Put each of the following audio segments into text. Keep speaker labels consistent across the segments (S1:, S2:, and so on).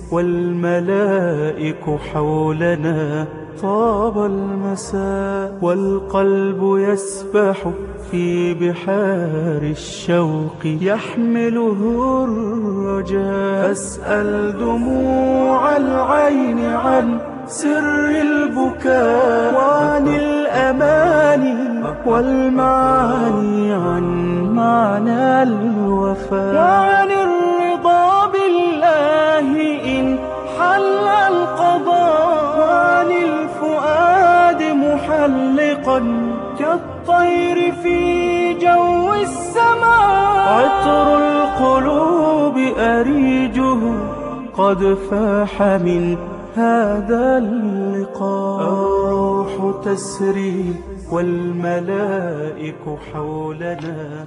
S1: والملائك حولنا طاب المساء، والقلب يسبح في بحار الشوق يحمله الرجاء. أسأل دموع العين عن سر البكاء، وعن الأماني والمعاني، عن معنى الوفاء، وعن الرضا بالله إن حل القضاء، وعن الفؤاد محلقا كالطير في جو السماء. عطر القلوب أريجه قد فاح من هذا اللقاء. الروح تسري والملائك حولنا.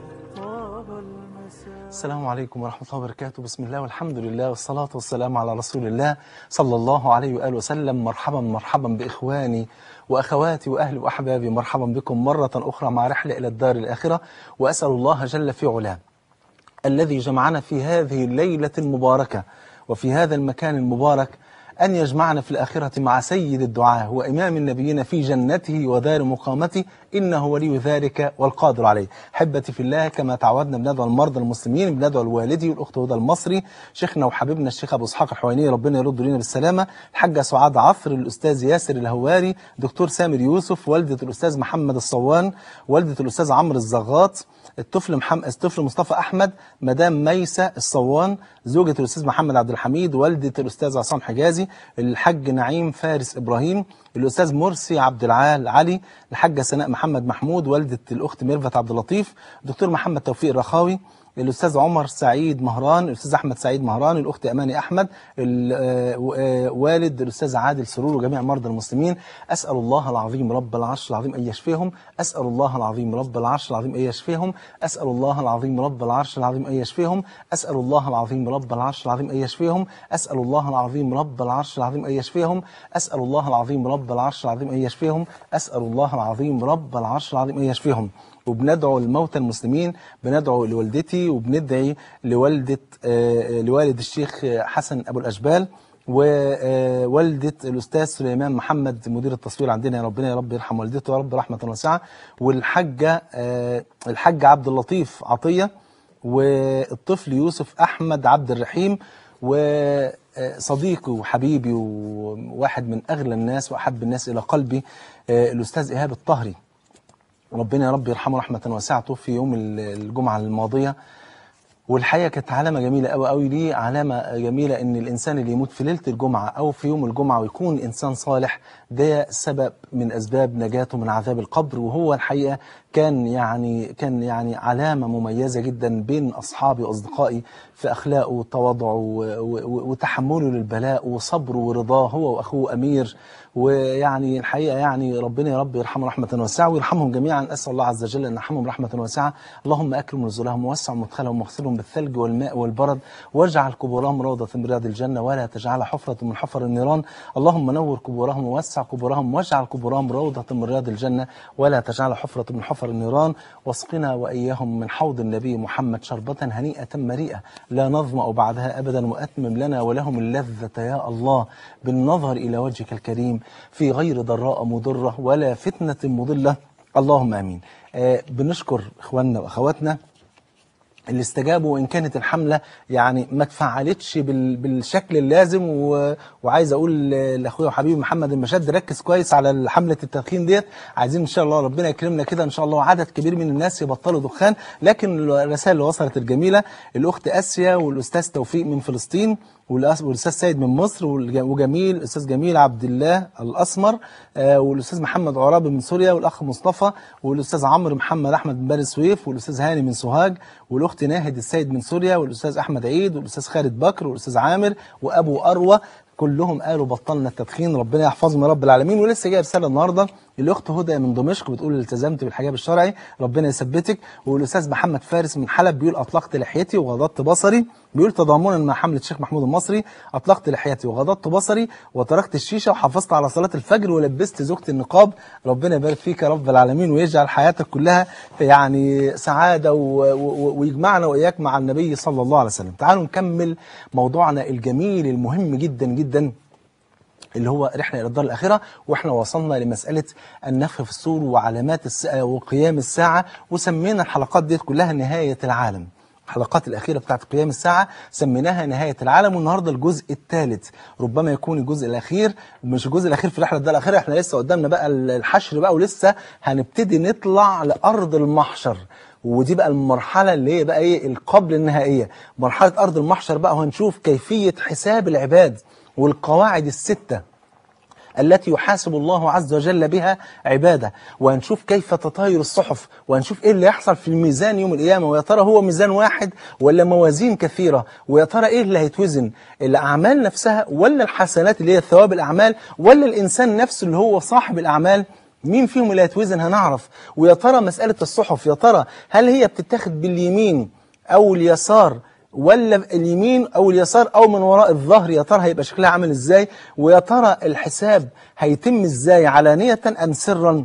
S2: السلام عليكم ورحمة الله وبركاته. بسم الله والحمد لله والصلاة والسلام على رسول الله صلى الله عليه وآله وسلم. مرحبا مرحبا بإخواني وأخواتي وأهلي وأحبابي، مرحبا بكم مرة أخرى مع رحلة إلى الدار الآخرة. وأسأل الله جل في علاه الذي جمعنا في هذه الليلة المباركة وفي هذا المكان المبارك أن يجمعنا في الآخرة مع سيد الدعاة وإمام النبيين في جنته ودار مقامته، إنه ولي ذلك والقادر عليه. حبتي في الله، كما تعودنا بندعو المرضى المسلمين، بندعو الوالدي والأخت هدى المصري، شيخنا وحبيبنا الشيخ أبو إسحاق الحويني، ربنا يرد لنا بالسلامة، الحاجة سعاد عفر، الأستاذ ياسر الهواري، دكتور سامر يوسف، والدة الأستاذ محمد الصوان، والدة الأستاذ عمرو الزغاط، الطفل مصطفى أحمد، مدام ميسة الصوان، زوجة الأستاذ محمد عبد الحميد، والدة الأستاذ عصام حجازي، الحاج نعيم فارس إبراهيم، الأستاذ مرسي عبد العال علي، الحاجة سناء محمد محمود، والدة الأخت ميرفت عبد اللطيف، الدكتور محمد توفيق الرخاوي، الأستاذ عمر سعيد مهران، الأستاذ أحمد سعيد مهران، الأخت أماني أحمد، والد الأستاذ عادل سرور، وجميع مرضى المسلمين. أسأل الله العظيم رب العرش العظيم أن يشفيهم، أسأل الله العظيم رب العرش العظيم أن يشفيهم، أسأل الله العظيم رب العرش العظيم أن يشفيهم، أسأل الله العظيم رب العرش العظيم أن يشفيهم، أسأل الله العظيم رب العرش العظيم أن يشفيهم، أسأل الله العظيم رب العرش العظيم أن يشفيهم، أسأل الله العظيم رب العرش العظيم أن يشفيهم. وبندعو الموتى المسلمين، بندعو لوالدتي، وبندعي لوالد الشيخ حسن أبو الأشبال، ووالدة الأستاذ سليمان محمد مدير التصوير عندنا، يا ربنا يا رب يرحم والدته يا رب رحمة واسعة، والحاجة عبد اللطيف عطية، والطفل يوسف أحمد عبد الرحيم، وصديقي وحبيبي وواحد من أغلى الناس وأحب الناس إلى قلبي الأستاذ إيهاب الطهري، ربنا يا رب يرحمه رحمة واسعة، في يوم الجمعة الماضية. والحقيقة كانت علامة جميلة قوي قوي ليه، علامة جميلة إن الإنسان اللي يموت في ليلة الجمعة أو في يوم الجمعة ويكون إنسان صالح، ده سبب من أسباب نجاته من عذاب القبر. وهو الحقيقة كان يعني علامة مميزة جدا بين أصحابي وأصدقائي في أخلاقه وتواضعه وتحمله للبلاء وصبره ورضاه، هو وأخوه أمير. ويعني الحقيقة يعني ربنا يا رب يرحمه رحمة واسعة ويرحمهم جميعا. أسأل الله عز وجل أن يرحمهم رحمة واسعة. اللهم أكرم نزلهم ووسع مدخلهم واغسلهم بالثلج والماء والبرد، واجعل قبورهم روضة من رياض الجنة ولا تجعل حفرة من حفر النيران. اللهم نور قبورهم ووسع قبورهم، واجعل قبورهم روضة من رياض الجنة ولا تجعل حفرة من حفر النيران. واسقنا وإياهم من حوض النبي محمد شربة هنيئة مريئة لا نظمأ بعدها أبدا، وأتمم لنا ولهم اللذة يا الله بالنظر إلى وجهك الكريم في غير ضراء مضرة ولا فتنة مضلة، اللهم آمين. بنشكر إخواننا وأخواتنا اللي استجابوا، وإن كانت الحملة يعني ما تفعلتش بالشكل اللازم. وعايز أقول لأخويا وحبيبي محمد المشد، ركز كويس على حملة التدخين ديت. عايزين إن شاء الله ربنا يكرمنا كده إن شاء الله عدد كبير من الناس يبطلوا دخان. لكن الرسائل اللي وصلت الجميلة، الأخت آسيا والأستاذ توفيق من فلسطين، والأستاذ سيد من مصر، وجميل الأستاذ جميل عبد الله الأسمر، والأستاذ محمد عرابي من سوريا، والأخ مصطفى، والأستاذ عمرو محمد أحمد من بني سويف، والأستاذ هاني من سوهاج، والأخت ناهد السيد من سوريا، والأستاذ أحمد عيد، والأستاذ خالد بكر، والأستاذ عامر، وأبو أروى، كلهم قالوا بطلنا التدخين. ربنا يحفظهم يا رب العالمين. ولسه جاي رسالة النهارده الأخت هدى من دمشق بتقول التزمت بالحجاب الشرعي ربنا يثبتك. والأستاذ محمد فارس من حلب بيقول أطلقت لحيتي وغضضت بصري. بيقول تضامنا مع حملة الشيخ محمود المصري أطلقت لحيتي وغضضت بصري وتركت الشيشة وحافظت على صلاة الفجر ولبست زوجتي النقاب. ربنا يبارك فيك يا رب العالمين ويجعل حياتك كلها يعني سعادة ويجمعنا وإياك مع النبي صلى الله عليه وسلم. تعالوا نكمل موضوعنا الجميل المهم جدا جدا اللي هو رحلة إلى الدار الآخرة. وإحنا وصلنا لمسألة النفخ في الصور وعلامات الساعة وقيام الساعة، وسمينا الحلقات دي كلها نهاية العالم. الحلقات الأخيرة بتاعت قيام الساعة سميناها نهاية العالم. والنهاردة الجزء الثالث، ربما يكون الجزء الأخير، مش الجزء الأخير في رحلة الدار الآخرة، إحنا لسه قدامنا بقى الحشر بقى، ولسه هنبتدي نطلع لأرض المحشر. ودي بقى المرحلة اللي هي بقى إيه القبل النهائية، مرحلة أرض المحشر بقى. وهنشوف كيفية حساب العباد والقواعد الستة التي يحاسب الله عز وجل بها عباده. وهنشوف كيف تطاير الصحف، وهنشوف ايه اللي يحصل في الميزان يوم القيامة، ويا ترى هو ميزان واحد ولا موازين كثيرة، ويا ترى ايه اللي هيتوزن، الأعمال نفسها ولا الحسنات اللي هي ثواب الأعمال، ولا الإنسان نفسه اللي هو صاحب الأعمال، مين فيهم اللي هيتوزن هنعرف. ويا ترى مسألة الصحف يا ترى هل هي بتتاخد باليمين أو اليسار، ولا اليمين أو اليسار أو من وراء الظهر، يا ترى هيبقى شكلها عامل إزاي، ويا ترى الحساب هيتم إزاي علانية أم سرا،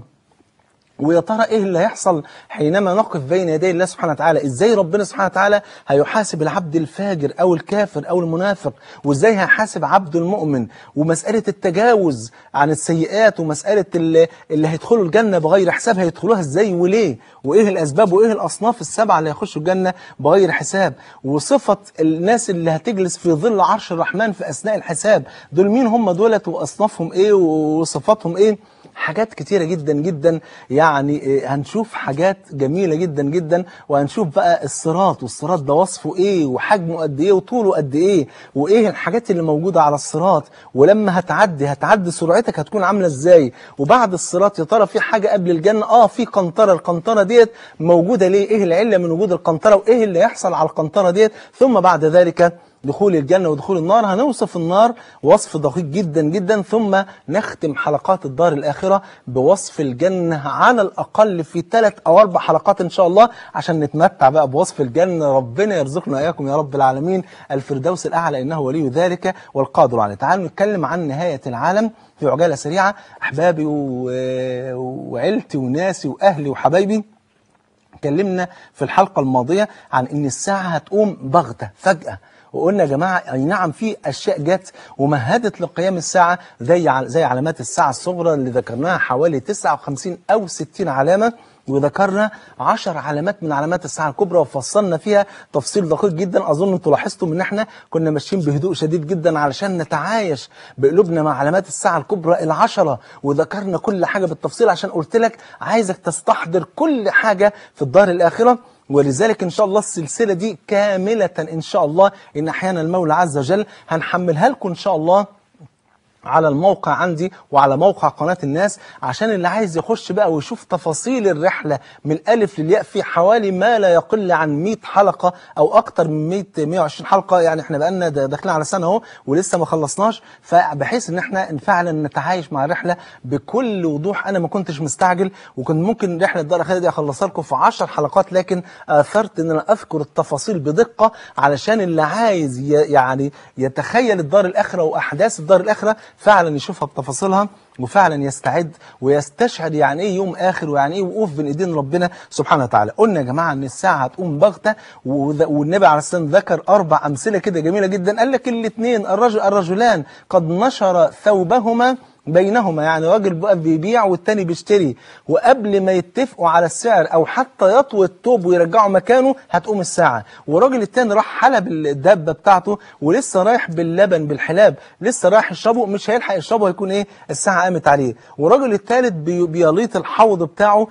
S2: ويا ترى ايه اللي هيحصل حينما نقف بين يدي الله سبحانه وتعالى، ازاي ربنا سبحانه وتعالى هيحاسب العبد الفاجر او الكافر او المنافق، وازاي هيحاسب عبد المؤمن، ومسألة التجاوز عن السيئات، ومسألة اللي هيدخلوا الجنة بغير حساب هيدخلوها ازاي وليه، وايه الاسباب، وايه الاصناف السبعة اللي هيخشوا الجنة بغير حساب، وصفة الناس اللي هتجلس في ظل عرش الرحمن في اثناء الحساب دول مين هم دولت، واصنافهم ايه وصفاتهم ايه. حاجات كتيرة جدا جدا، يعني هنشوف حاجات جميلة جدا جدا. وهنشوف بقى الصراط، والصراط ده وصفه ايه وحجمه قد ايه وطوله قد ايه، وايه الحاجات اللي موجودة على الصراط، ولما هتعدي سرعتك هتكون عاملة ازاي. وبعد الصراط يا ترى في حاجة قبل الجنة، في قنطرة، القنطرة ديت موجودة ليه، ايه العلة من وجود القنطرة، وايه اللي يحصل على القنطرة ديت. ثم بعد ذلك دخول الجنة ودخول النار. هنوصف النار وصف دقيق جدا جدا، ثم نختم حلقات الدار الآخرة بوصف الجنة على الأقل في 3 أو 4 حلقات إن شاء الله، عشان نتمتع بقى بوصف الجنة. ربنا يرزقنا إياكم يا رب العالمين الفردوس الأعلى، إنه ولي ذلك والقادر عليه. تعالوا نتكلم عن نهاية العالم في عجالة سريعة. أحبابي وعيلتي وناسي وأهلي وحبايبي، اتكلمنا في الحلقة الماضية عن إن الساعة هتقوم بغتة فجأة، وقلنا يا جماعة أي نعم في أشياء جت ومهدت لقيام الساعة زي علامات الساعة الصغرى اللي ذكرناها حوالي 59 أو 60 علامة، وذكرنا 10 علامات من علامات الساعة الكبرى وفصلنا فيها تفصيل دقيق جدا. أظن أنتم لاحظتم إن احنا كنا ماشيين بهدوء شديد جدا علشان نتعايش بقلوبنا مع علامات الساعة الكبرى ال10، وذكرنا كل حاجة بالتفصيل عشان قلت لك عايزك تستحضر كل حاجة في الدار الآخرة. ولذلك إن شاء الله السلسلة دي كاملة إن شاء الله إن أحيانا المولى عز وجل هنحملها لكم إن شاء الله على الموقع عندي وعلى موقع قناة الناس، عشان اللي عايز يخش بقى ويشوف تفاصيل الرحلة من الألف للياء في حوالي ما لا يقل عن 100 حلقة أو أكتر من 120 حلقة. يعني احنا بقالنا داخلين على سنة اهو ولسه ما خلصناش، فبحيث ان احنا فعلا نتعايش مع الرحلة بكل وضوح. أنا ما كنتش مستعجل، وكنت ممكن رحلة الدار الآخرة دي أخلصها لكم في 10 حلقات، لكن أثرت ان أنا أذكر التفاصيل بدقة علشان اللي عايز يعني يتخيل الدار الآخرة وأحداث الدار الآخرة فعلا يشوفها بتفاصيلها، وفعلا يستعد ويستشعر يعني ايه يوم آخر، ويعني ايه وقوف بين ايدين ربنا سبحانه وتعالى. قلنا يا جماعة ان الساعة هتقوم بغتة، والنبي عليه الصلاة والسلام ذكر 4 أمثلة كده جميلة جدا. قال لك الاثنين الرجلان قد نشر ثوبهما بينهما، يعني راجل بقى بيبيع والتاني بيشتري، وقبل ما يتفقوا على السعر او حتى يطوي الثوب ويرجعوا مكانه هتقوم الساعة. وراجل التاني راح حلب الدابة بتاعته ولسه رايح باللبن بالحلاب، لسه رايح يشربه، مش هيلحق يشربه هيكون ايه الساعة قامت عليه. وراجل الثالث بيليط الحوض بتاعه،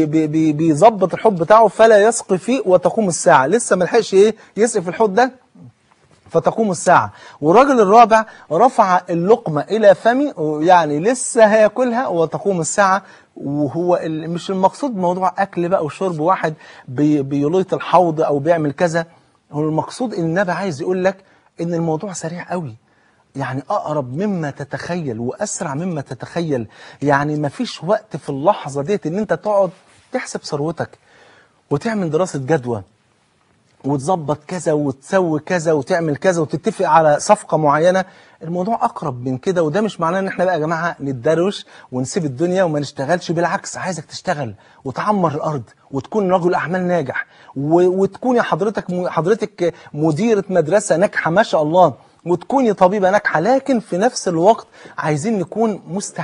S2: بيظبط الحوض بتاعه فلا يسقي فيه وتقوم الساعة، لسه ما لحقش ايه يسقي في الحوض ده فتقوم الساعة. والراجل الرابع رفع اللقمة إلى فمه، يعني لسه هياكلها وتقوم الساعة. وهو مش المقصود موضوع أكل بقى وشرب، واحد بيليط الحوض أو بيعمل كذا. هو المقصود إن النبي عايز يقول لك إن الموضوع سريع قوي، يعني أقرب مما تتخيل وأسرع مما تتخيل. يعني مفيش وقت في اللحظة ديت إن أنت تقعد تحسب ثروتك وتعمل دراسة جدوى وتظبط كذا وتسوي كذا وتعمل كذا وتتفق على صفقة معينة. الموضوع أقرب من كده. وده مش معناه إن إحنا بقى يا جماعة نتدروش ونسيب الدنيا وما نشتغلش. بالعكس، عايزك تشتغل وتعمر الأرض وتكون رجل أعمال ناجح وتكوني حضرتك مديرة مدرسة ناجحة ما شاء الله، وتكوني طبيبة ناجحة. لكن في نفس الوقت عايزين نكون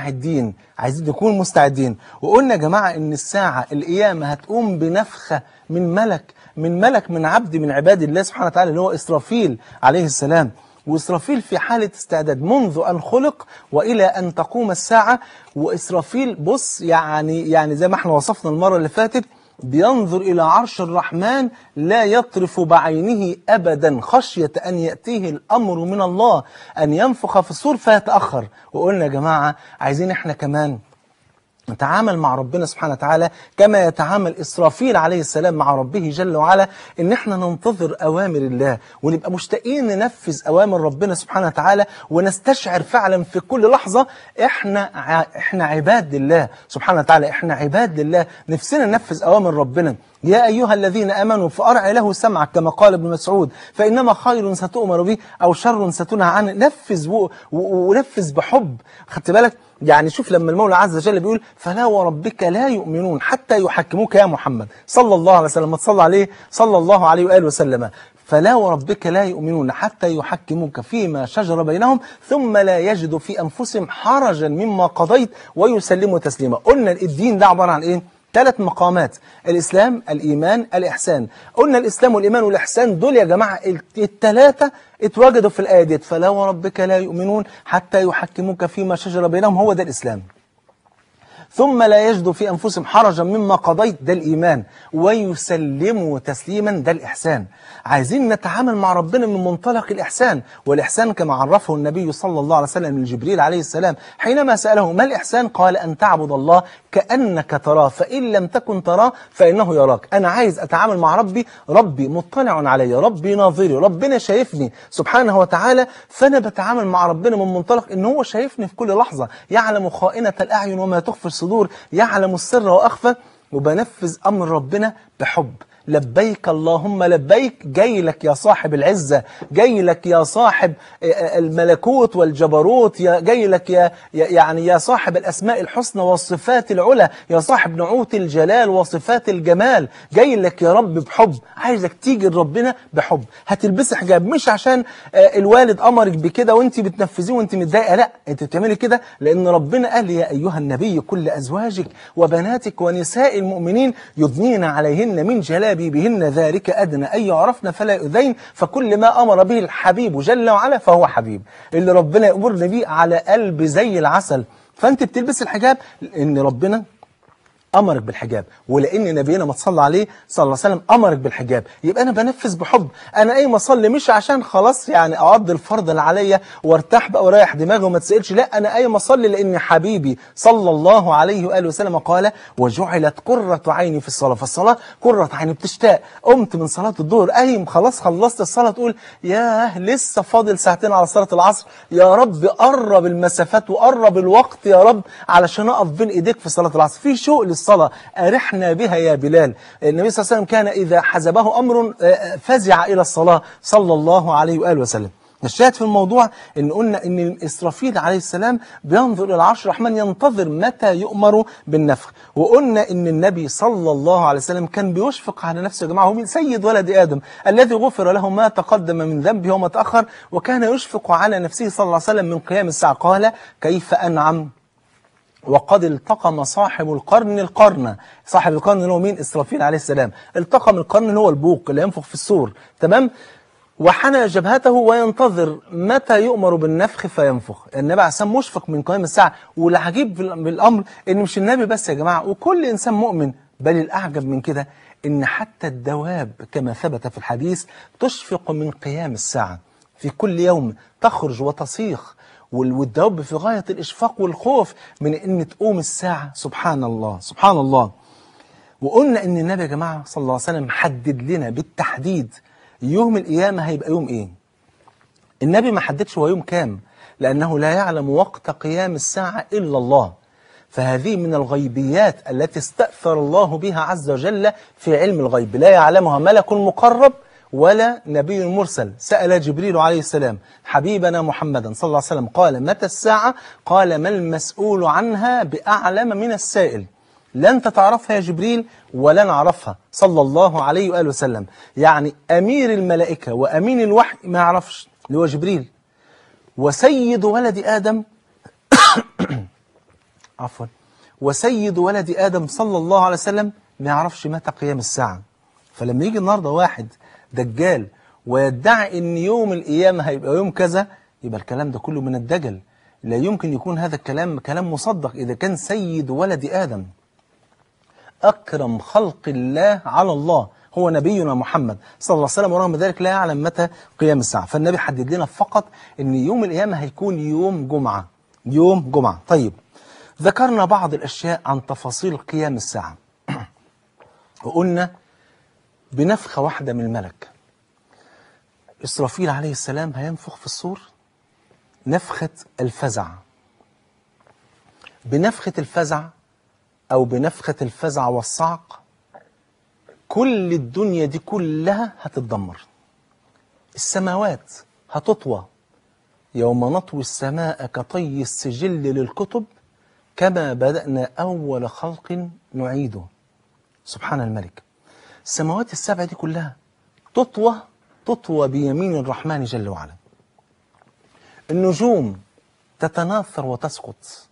S2: مستعدين. وقلنا يا جماعة إن الساعة القيامة هتقوم بنفخة من ملك من عبد من عباد الله سبحانه وتعالى، اللي هو إسرافيل عليه السلام. وإسرافيل في حالة استعداد منذ أن خلق وإلى أن تقوم الساعة. وإسرافيل بص يعني زي ما احنا وصفنا المرة اللي فاتت، بينظر إلى عرش الرحمن لا يطرف بعينه أبدا خشية أن يأتيه الأمر من الله أن ينفخ في الصور فيتأخر. وقلنا يا جماعة عايزين احنا كمان نتعامل مع ربنا سبحانه وتعالى كما يتعامل إسرافيل عليه السلام مع ربه جل وعلا، إن احنا ننتظر أوامر الله ونبقى مشتاقين ننفذ أوامر ربنا سبحانه وتعالى، ونستشعر فعلا في كل لحظة احنا عباد لله سبحانه وتعالى، احنا عباد لله نفسنا ننفذ أوامر ربنا. يا أيها الذين آمنوا فأرع له سمعك كما قال ابن مسعود، فإنما خير ستؤمر به أو شر ستنهى عنه. نفذ ونفذ بحب. خدت بالك؟ يعني شوف لما المولى عز وجل بيقول فلا وربك لا يؤمنون حتى يحكموك يا محمد صلى الله عليه وسلم، ما تصلى عليه صلى الله عليه وآله وسلم. فلا وربك لا يؤمنون حتى يحكموك فيما شجر بينهم ثم لا يجدوا في أنفسهم حرجا مما قضيت ويسلموا تسليما. قلنا الدين ده عبارة عن إيه؟ 3 مقامات: الإسلام، الإيمان، الإحسان. قلنا الإسلام والإيمان والإحسان دول يا جماعة ال3 اتوجدوا في الآية دي. فلا وربك لا يؤمنون حتى يحكموك فيما شجر بينهم، هو ده الإسلام. ثم لا يجدوا في أنفسهم حرجا مما قضيت، ده الإيمان. ويسلموا تسليما، ده الإحسان. عايزين نتعامل مع ربنا من منطلق الإحسان. والإحسان كما عرفه النبي صلى الله عليه وسلم من جبريل عليه السلام حينما سأله ما الإحسان؟ قال أن تعبد الله كأنك تراه فإن لم تكن تراه فإنه يراك. أنا عايز أتعامل مع ربي مطلع علي، ربي ناظري، ربنا شايفني سبحانه وتعالى. فأنا بتعامل مع ربنا من منطلق إن هو شايفني في كل لحظة، يعلم خائنة الأعين وما تخفي الصدور، يعلم السر وأخفى. وبنفذ أمر ربنا بحب. لبيك اللهم لبيك، جاي لك يا صاحب العزة، جاي لك يا صاحب الملكوت والجبروت، جاي لك يا صاحب الأسماء الحسنى والصفات العلى، يا صاحب نعوت الجلال وصفات الجمال، جاي لك يا رب بحب. عايزك تيجي لربنا بحب. هتلبسي حجاب مش عشان الوالد أمرك بكده وانت بتنفذيه وانت متضايقة، لا، انت بتعملي كده لأن ربنا قال يا أيها النبي كل أزواجك وبناتك ونساء المؤمنين يدنين عليهن من جلابيبهن ذلك أدنى أن يعرفن فلا يؤذين. فكل ما أمر به الحبيب جل وعلا فهو حبيب، اللي ربنا يأمرنا بيه على قلب زي العسل. فأنت بتلبس الحجاب لأن ربنا أمرك بالحجاب، ولأن نبينا ما تصلى عليه صلى الله عليه وسلم أمرك بالحجاب. يبقى أنا بنفذ بحب. أنا أي ما أصلي مش عشان خلاص يعني أقضي الفرض اللي عليا وارتاح بقى ورايح دماغي وما تسألش، لا، أنا أي ما أصلي لأن حبيبي صلى الله عليه وآله وسلم قال وجعلت قرة عيني في الصلاة. فالصلاة قرة عيني، بتشتاق. قمت من صلاة الظهر قايم خلاص خلصت الصلاة تقول ياه لسه فاضل ساعتين على صلاة العصر، يا رب قرب المسافات وقرب الوقت يا رب علشان أقف بين إيديك في صلاة العصر. في شوق الصلاة أرحنا بها يا بلال. النبي صلى الله عليه وسلم كان إذا حزبه أمر فزع إلى الصلاة صلى الله عليه وآله وسلم. الشاهد في الموضوع إن قلنا إن إسرافيل عليه السلام بينظر إلى العرش الرحمن ينتظر متى يؤمر بالنفخ. وقلنا إن النبي صلى الله عليه وسلم كان بيشفق على نفسه. يا جماعة هو من سيد ولد آدم الذي غفر له ما تقدم من ذنبه وما تأخر، وكان يشفق على نفسه صلى الله عليه وسلم من قيام الساعة. قال كيف أنعم وقد التقم صاحب القرن. صاحب القرن اللي هو مين؟ إسرافيل عليه السلام. التقم القرن اللي هو البوق اللي ينفخ في الصور، تمام؟ وحنى جبهته وينتظر متى يؤمر بالنفخ فينفخ. النبي عليه السلام مشفق من قيام الساعة. والعجيب بالأمر إن مش النبي بس يا جماعة، وكل إنسان مؤمن، بل الأعجب من كده إن حتى الدواب كما ثبت في الحديث تشفق من قيام الساعة. في كل يوم تخرج وتصيخ، والدواب في غاية الإشفاق والخوف من أن تقوم الساعة. سبحان الله سبحان الله. وقلنا أن النبي يا جماعة صلى الله عليه وسلم حدد لنا بالتحديد يوم القيامة هيبقى يوم إيه. النبي ما حددش هو يوم كام، لأنه لا يعلم وقت قيام الساعة إلا الله. فهذه من الغيبيات التي استأثر الله بها عز وجل في علم الغيب، لا يعلمها ملك مقرب ولا نبي مرسل. سأل جبريل عليه السلام حبيبنا محمدا صلى الله عليه وسلم قال متى الساعة؟ قال ما المسؤول عنها بأعلم من السائل. لن تتعرفها يا جبريل ولن أعرفها صلى الله عليه وآله وسلم. يعني أمير الملائكة وأمين الوحي ما يعرفش، اللي هو جبريل. وسيد ولد آدم عفوا، وسيد ولد آدم صلى الله عليه وسلم ما يعرفش متى قيام الساعة. فلما يجي النهاردة واحد دجال ويدعي ان يوم القيامة هيبقى يوم كذا، يبقى الكلام ده كله من الدجل. لا يمكن يكون هذا الكلام كلام مصدق إذا كان سيد ولد آدم أكرم خلق الله على الله هو نبينا محمد صلى الله عليه وسلم، ورغم ذلك لا يعلم متى قيام الساعة. فالنبي حدد لنا فقط ان يوم القيامة هيكون يوم جمعة، يوم جمعة. طيب ذكرنا بعض الأشياء عن تفاصيل قيام الساعة وقلنا بنفخة واحدة من الملك إسرافيل عليه السلام هينفخ في الصور نفخة الفزع. بنفخة الفزع أو بنفخة الفزع والصعق كل الدنيا دي كلها هتتدمر. السماوات هتطوى، يوم نطوي السماء كطي السجل للكتب كما بدأنا أول خلق نعيده. سبحان الملك. السماوات السبع دي كلها تطوى بيمين الرحمن جل وعلا. النجوم تتناثر وتسقط،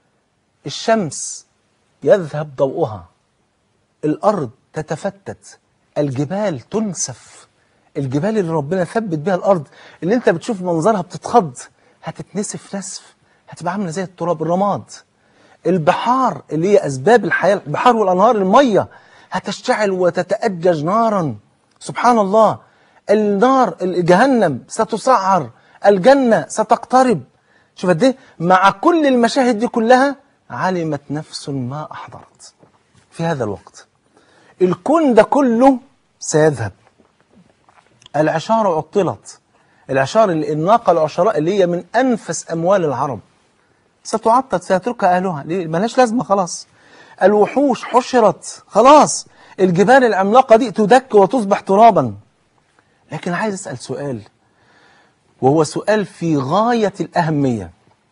S2: الشمس يذهب ضوءها، الأرض تتفتت، الجبال تنسف. الجبال اللي ربنا ثبت بها الأرض اللي انت بتشوف منظرها بتتخض هتتنسف نسف، هتبقى عامله زي التراب، الرماد. البحار اللي هي أسباب الحياة، البحار والأنهار، المية هتشتعل وتتأجج نارا. سبحان الله. النار جهنم ستسعر، الجنة ستقترب. شوف قد ايه مع كل المشاهد دي كلها علمت نفس ما أحضرت في هذا الوقت. الكون ده كله سيذهب. العشار عطلت، العشار الناقة العشراء اللي هي من أنفس أموال العرب ستعطل، سيتركها أهلها، ملهاش لازمة خلاص. الوحوش حشرت خلاص، الجبال العملاقة دي تدك وتصبح ترابا. لكن عايز أسأل سؤال، وهو سؤال في غاية الأهمية.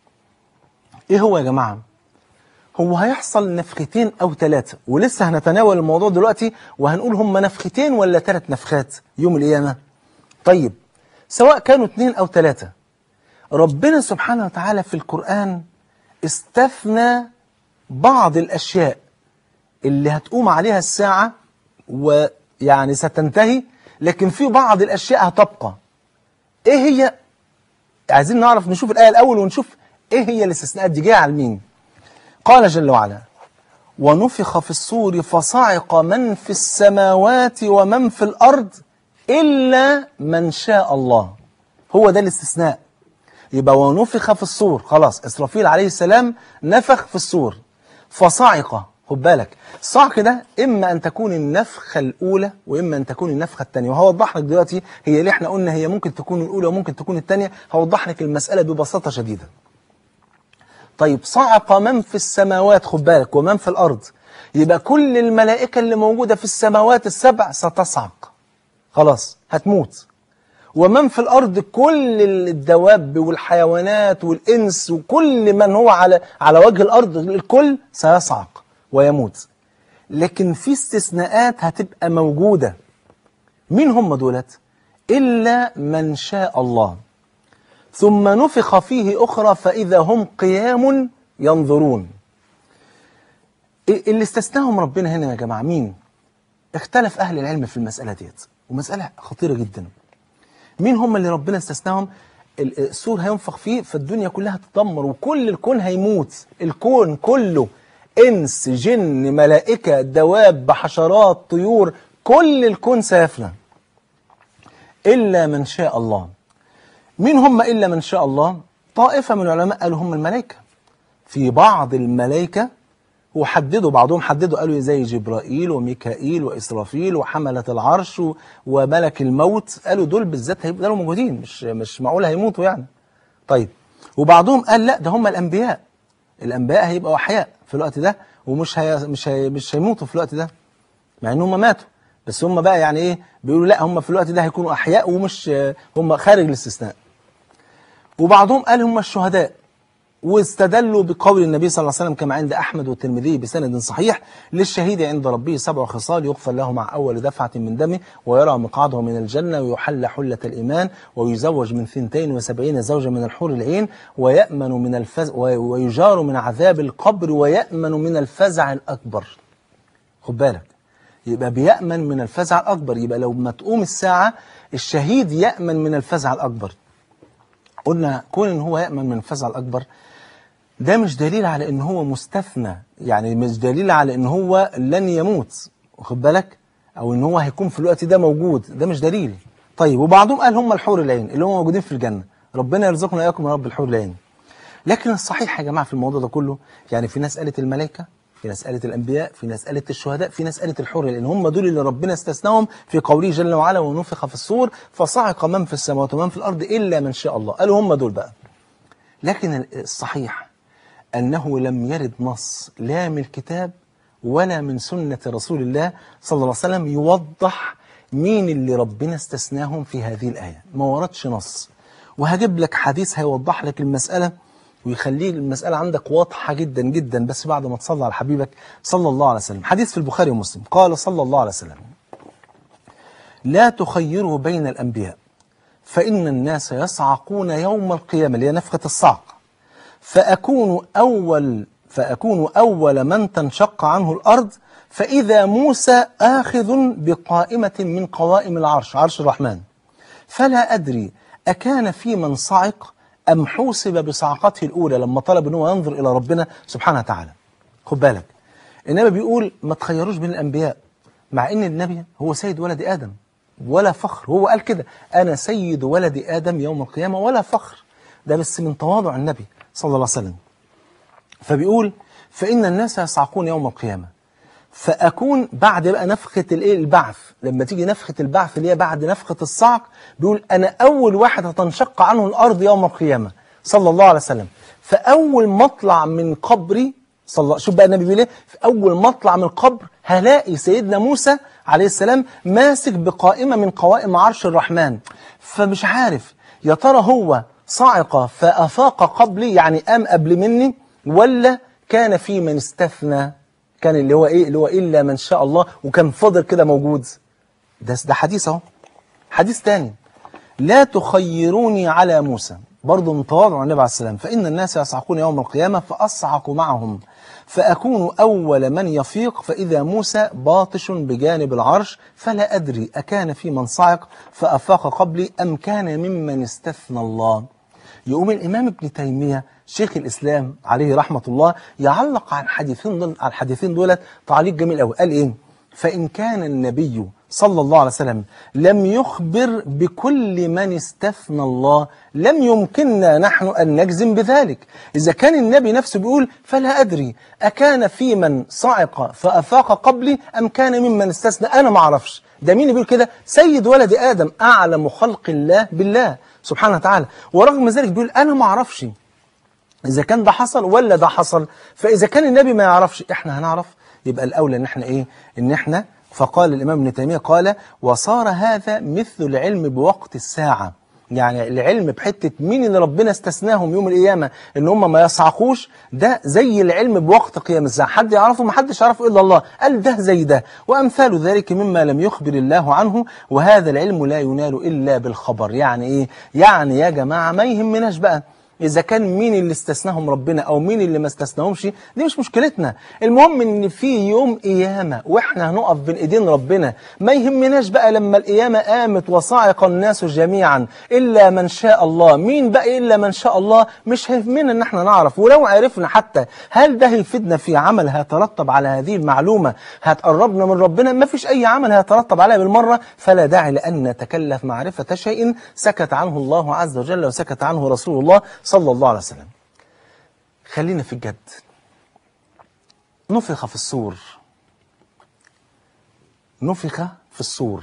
S2: إيه هو يا جماعة؟ هو هيحصل نفختين أو ثلاثة، ولسه هنتناول الموضوع دلوقتي وهنقول هم نفختين ولا 3 نفخات يوم القيامة. طيب سواء كانوا 2 أو 3، ربنا سبحانه وتعالى في القرآن استثنى بعض الأشياء اللي هتقوم عليها الساعة ويعني ستنتهي، لكن في بعض الأشياء هتبقى. إيه هي؟ عايزين نعرف، نشوف الآية الأول ونشوف إيه هي الاستثناءات دي جاية على مين. قال جل وعلا ونفخ في الصور فصعق من في السماوات ومن في الأرض إلا من شاء الله. هو ده الاستثناء. يبقى ونفخ في الصور، خلاص إسرافيل عليه السلام نفخ في الصور فصعق. خد بالك الصعق ده إما أن تكون النفخة الأولى وإما أن تكون النفخة الثانية، وهوضح لك دلوقتي هي اللي احنا قلنا هي ممكن تكون الأولى وممكن تكون الثانية. هوضح لك المسألة ببساطة شديدة. طيب صعق من في السماوات، خد بالك، ومن في الأرض، يبقى كل الملائكة اللي موجودة في السماوات ال7 ستصعق، خلاص هتموت. ومن في الأرض كل الدواب والحيوانات والإنس وكل من هو على وجه الأرض الكل سيصعق ويموت. لكن في استثناءات هتبقى موجودة. مين هم دولت؟ إلا من شاء الله. ثم نفخ فيه أخرى فإذا هم قيام ينظرون. اللي استثناهم ربنا هنا يا جماعة مين؟ اختلف أهل العلم في المسألة ديت، ومسألة خطيرة جدا. مين هم اللي ربنا استثناهم؟ السور هينفخ فيه فالدنيا كلها تتدمر وكل الكون هيموت. الكون كله، إنس جن ملائكة دواب حشرات طيور، كل الكون سيفنى إلا من شاء الله. مين هم إلا من شاء الله؟ طائفة من العلماء قالوا هم الملائكة. في بعض الملائكة وحددوا بعضهم حددوا قالوا زي جبرائيل وميكائيل وإسرافيل وحملة العرش وملك الموت، قالوا دول بالذات هيبقوا موجودين، مش معقول هيموتوا يعني. طيب وبعضهم قال لا ده هم الأنبياء هيبقوا أحياء في الوقت ده، ومش مش هيموتوا في الوقت ده، مع ان هم ماتوا، بس هم بقى يعني ايه بيقولوا لا هم في الوقت ده هيكونوا أحياء ومش هم خارج الاستثناء. وبعضهم قال هم الشهداء، واستدلوا بقول النبي صلى الله عليه وسلم كما عند أحمد والترمذي بسند صحيح: للشهيد عند ربه 7 خصال يغفر له مع أول دفعة من دمه، ويرى مقعده من الجنة، ويحل حلة الإيمان، ويزوج من 72 زوجة من الحور العين، ويأمن من ويجار من عذاب القبر، ويأمن من الفزع الأكبر. خد بالك، يبقى بيأمن من الفزع الأكبر، يبقى لو ما تقوم الساعة الشهيد يأمن من الفزع الأكبر. قلنا كون إن هو يأمن من الفزع الأكبر ده مش دليل على ان هو مستثنى، يعني مش دليل على ان هو لن يموت، واخد بالك، او ان هو هيكون في الوقت ده موجود، ده مش دليل. طيب وبعضهم قال هم الحور العين اللي هم موجودين في الجنة، ربنا يرزقنا اياكم يا رب الحور العين. لكن الصحيح يا جماعة في الموضوع ده كله، يعني في ناس قالت الملائكة، في ناس قالت الانبياء، في ناس قالت الشهداء، في ناس قالت الحور العين، هم دول اللي ربنا استثناهم في قوله جل وعلا: ونفخ في الصور فصعق من في السماوات ومن في الارض الا من شاء الله، قالوا هم دول بقى. لكن الصحيح أنه لم يرد نص لا من الكتاب ولا من سنة رسول الله صلى الله عليه وسلم يوضح مين اللي ربنا استثناهم في هذه الآية، ما وردش نص. وهجيب لك حديث هيوضح لك المسألة ويخليه المسألة عندك واضحة جدا جدا، بس بعد ما تصلي على حبيبك صلى الله عليه وسلم. حديث في البخاري ومسلم، قال صلى الله عليه وسلم: لا تخيروا بين الأنبياء فإن الناس يصعقون يوم القيامة، اللي هي نفخة الصعق، فأكون أول من تنشق عنه الأرض، فإذا موسى آخذ بقائمة من قوائم العرش، عرش الرحمن، فلا أدري أكان في من صعق أم حوسب بصعقته الأولى لما طلب أنه ينظر إلى ربنا سبحانه وتعالى. خد بالك، النبي بيقول ما تخيروش بين الأنبياء، مع أن النبي هو سيد ولد آدم ولا فخر، هو قال كده: أنا سيد ولد آدم يوم القيامة ولا فخر، ده بس من تواضع النبي صلى الله عليه وسلم. فبيقول: فإن الناس يصعقون يوم القيامة، فأكون بعد بقى نفخة البعث، لما تيجي نفخة البعث اللي هي بعد نفخة الصعق، بيقول أنا أول واحد هتنشق عنه الأرض يوم القيامة صلى الله عليه وسلم. فأول مطلع من قبري شوف بقى النبي بيقول ايه: في أول مطلع من القبر هلاقي سيدنا موسى عليه السلام ماسك بقائمة من قوائم عرش الرحمن. فمش عارف يا ترى هو صعق فأفاق قبلي، يعني قام قبل مني، ولا كان في من استثنى، كان اللي هو ايه، اللي هو إلا من شاء الله، وكان فضل كده موجود. ده حديث اهو. حديث تاني: لا تخيروني على موسى، برضه من تواضع النبي عليه السلام، فإن الناس يصعقون يوم القيامة فأصعق معهم، فأكون أول من يفيق، فإذا موسى باطش بجانب العرش، فلا أدري أكان في من صعق فأفاق قبلي أم كان ممن استثنى الله. يقوم الإمام ابن تيمية شيخ الإسلام عليه رحمة الله يعلق على الحديثين دولت تعليق جميل قوي. قال إيه: فإن كان النبي صلى الله عليه وسلم لم يخبر بكل من استثنى الله لم يمكننا نحن أن نجزم بذلك. إذا كان النبي نفسه بيقول فلا أدري أكان في من صعق فأفاق قبلي أم كان ممن استثنى، أنا ما أعرفش. ده مين بيقول كده؟ سيد ولد آدم، أعلم خلق الله بالله سبحانه وتعالى، ورغم ذلك بيقول أنا ما أعرفش إذا كان ده حصل ولا ده حصل. فإذا كان النبي ما يعرفش إحنا هنعرف، يبقى الأولى إن إحنا إيه؟ إن إحنا فقال الإمام ابن تيمية قال: وصار هذا مثل العلم بوقت الساعة، يعني العلم بحتة مين اللي ربنا استثناهم يوم القيامة إن هم ما يصعقوش، ده زي العلم بوقت قيام الساعة، حد يعرفه؟ ما حدش يعرفه إلا الله. قال ده زي ده، وأمثال ذلك مما لم يخبر الله عنه، وهذا العلم لا ينال إلا بالخبر. يعني إيه؟ يعني يا جماعة ما يهمناش بقى إذا كان مين اللي استثناهم ربنا أو مين اللي ما استثناهمش، دي مش مشكلتنا. المهم إن في يوم قيامة وإحنا هنقف بين إيدين ربنا. ما يهمناش بقى لما القيامة قامت وصعق الناس جميعا إلا من شاء الله. مين بقى إلا من شاء الله؟ مش هيهمنا إن إحنا نعرف، ولو عرفنا حتى هل ده هيفيدنا في عمل هيترتب على هذه المعلومة هتقربنا من ربنا؟ ما فيش أي عمل هيترتب عليها بالمرة، فلا داعي لأن نتكلف معرفة شيء سكت عنه الله عز وجل وسكت عنه رسول الله صلى الله عليه وسلم. خلينا في الجد. نفخ في الصور، نفخ في الصور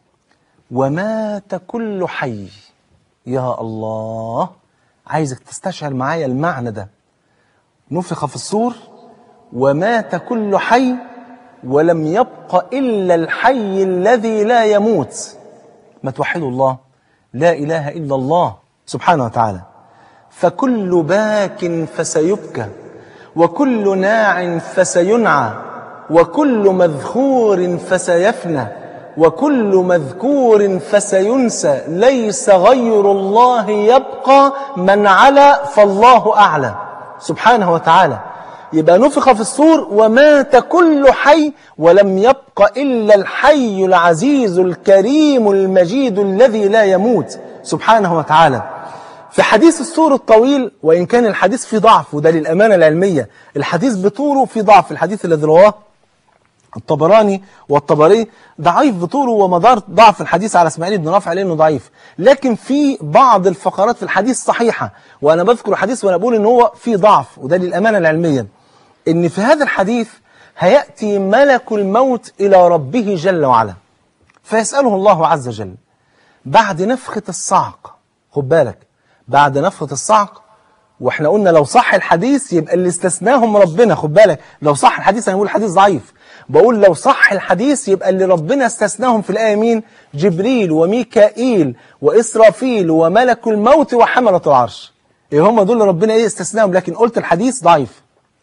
S2: ومات كل حي. يا الله، عايزك تستشعر معايا المعنى ده. نفخ في الصور ومات كل حي ولم يبق إلا الحي الذي لا يموت. ما توحدوا الله، لا إله إلا الله سبحانه وتعالى. فكل باك فسيبكى، وكل ناع فسينعى، وكل مذخور فسيفنى، وكل مذكور فسينسى، ليس غير الله يبقى، من علا فالله أعلى سبحانه وتعالى. يبقى نفخ في الصور ومات كل حي ولم يبق إلا الحي العزيز الكريم المجيد الذي لا يموت سبحانه وتعالى. في حديث الصور الطويل، وإن كان الحديث فيه ضعف، وده للأمانة العلمية، الحديث بطوله فيه ضعف، الحديث الذي رواه الطبراني والطبري ضعيف بطوله، ومدار ضعف الحديث على اسماعيل بن رافع لأنه ضعيف، لكن في بعض الفقرات في الحديث صحيحة. وأنا بذكر الحديث وأنا بقول إن هو فيه ضعف، وده للأمانة العلمية، إن في هذا الحديث هيأتي ملك الموت إلى ربه جل وعلا فيسأله الله عز وجل بعد نفخة الصعق. خد بالك، بعد نفخة الصعق، واحنا قلنا لو صح الحديث يبقى اللي استثناهم ربنا. خد بالك، لو صح الحديث، انا بقول الحديث ضعيف، بقول لو صح الحديث يبقى اللي ربنا استثناهم في الآية مين؟ جبريل وميكائيل وإسرافيل وملك الموت وحملة العرش. إيه هم دول اللي ربنا استثناهم، لكن قلت الحديث ضعيف.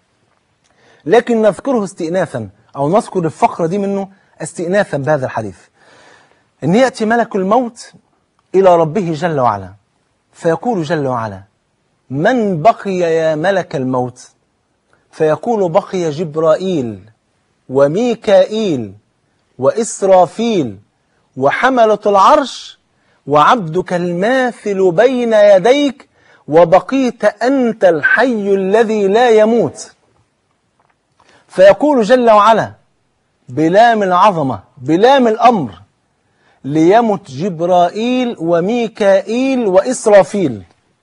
S2: لكن نذكره استئنافا، أو نذكر الفقرة دي منه استئنافا بهذا الحديث، أن يأتي ملك الموت إلى ربه جل وعلا فيقول جل وعلا: من بقي يا ملك الموت؟ فيقول: بقي جبرائيل وميكائيل وإسرافيل وحملة العرش وعبدك الماثل بين يديك، وبقيت أنت الحي الذي لا يموت. فيقول جل وعلا بلام العظمة بلام الأمر: ليمت جبرائيل وميكائيل وإسرافيل.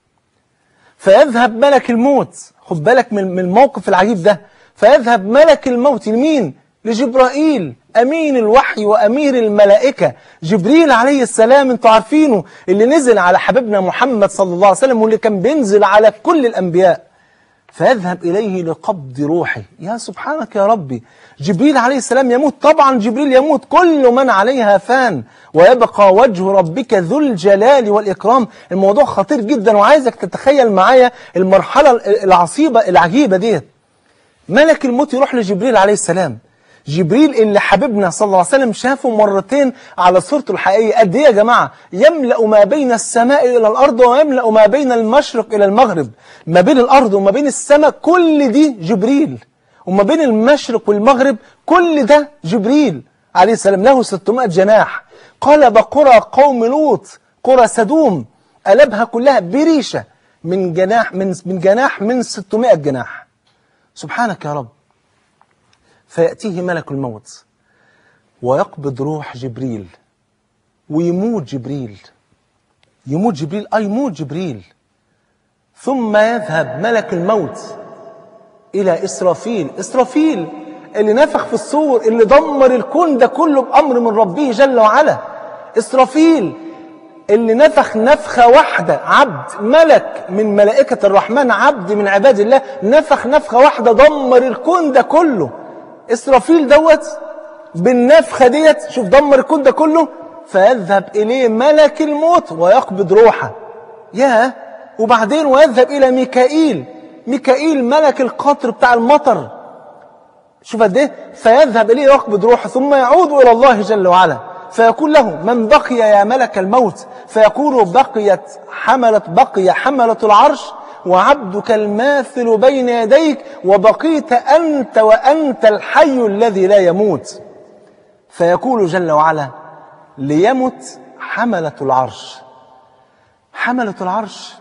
S2: فيذهب ملك الموت، خد بالك من الموقف العجيب ده، فيذهب ملك الموت لمين؟ لجبرائيل أمين الوحي وأمير الملائكة، جبريل عليه السلام، انتوا عارفينه، اللي نزل على حبيبنا محمد صلى الله عليه وسلم، واللي كان بينزل على كل الأنبياء. فيذهب إليه لقبض روحه. يا سبحانك يا ربي، جبريل عليه السلام يموت؟ طبعا جبريل يموت، كل من عليها فان ويبقى وجه ربك ذو الجلال والإكرام. الموضوع خطير جدا، وعايزك تتخيل معايا المرحلة العصيبة العجيبة ديت. ملك الموت يروح لجبريل عليه السلام، جبريل اللي حبيبنا صلى الله عليه وسلم شافه مرتين على صورته الحقيقية. قد ايه يا جماعة؟ يملأ ما بين السماء إلى الأرض، ويملأ ما بين المشرق إلى المغرب. ما بين الأرض وما بين السماء كل دي جبريل، وما بين المشرق والمغرب كل ده جبريل عليه السلام. له 600 جناح، قلب قرى قوم لوط، قرى سدوم، قلبها كلها بريشة من جناح من 600 جناح. سبحانك يا رب. فيأتيه ملك الموت ويقبض روح جبريل، ويموت جبريل، يموت جبريل، يموت جبريل. ثم يذهب ملك الموت إلى إسرافيل، إسرافيل اللي نفخ في الصور، اللي دمر الكون ده كله بأمر من ربه جل وعلا. إسرافيل اللي نفخ نفخة واحدة، عبد ملك من ملائكة الرحمن، عبد من عباد الله، نفخ نفخة واحدة دمر الكون ده كله. إسرافيل دوت بالنفخة ديت، شوف، دمر الكون ده كله. فيذهب إليه ملك الموت ويقبض روحه. وبعدين ويذهب إلى ميكائيل، ميكائيل ملك القطر بتاع المطر، شوف قد ايه. فيذهب إليه ويقبض روحه، ثم يعود إلى الله جل وعلا فيقول له: من بقي يا ملك الموت؟ فيقول: بقي حملة العرش وعبدك الماثل بين يديك، وبقيت أنت وأنت الحي الذي لا يموت. فيقول جل وعلا: ليمت حملة العرش، حملة العرش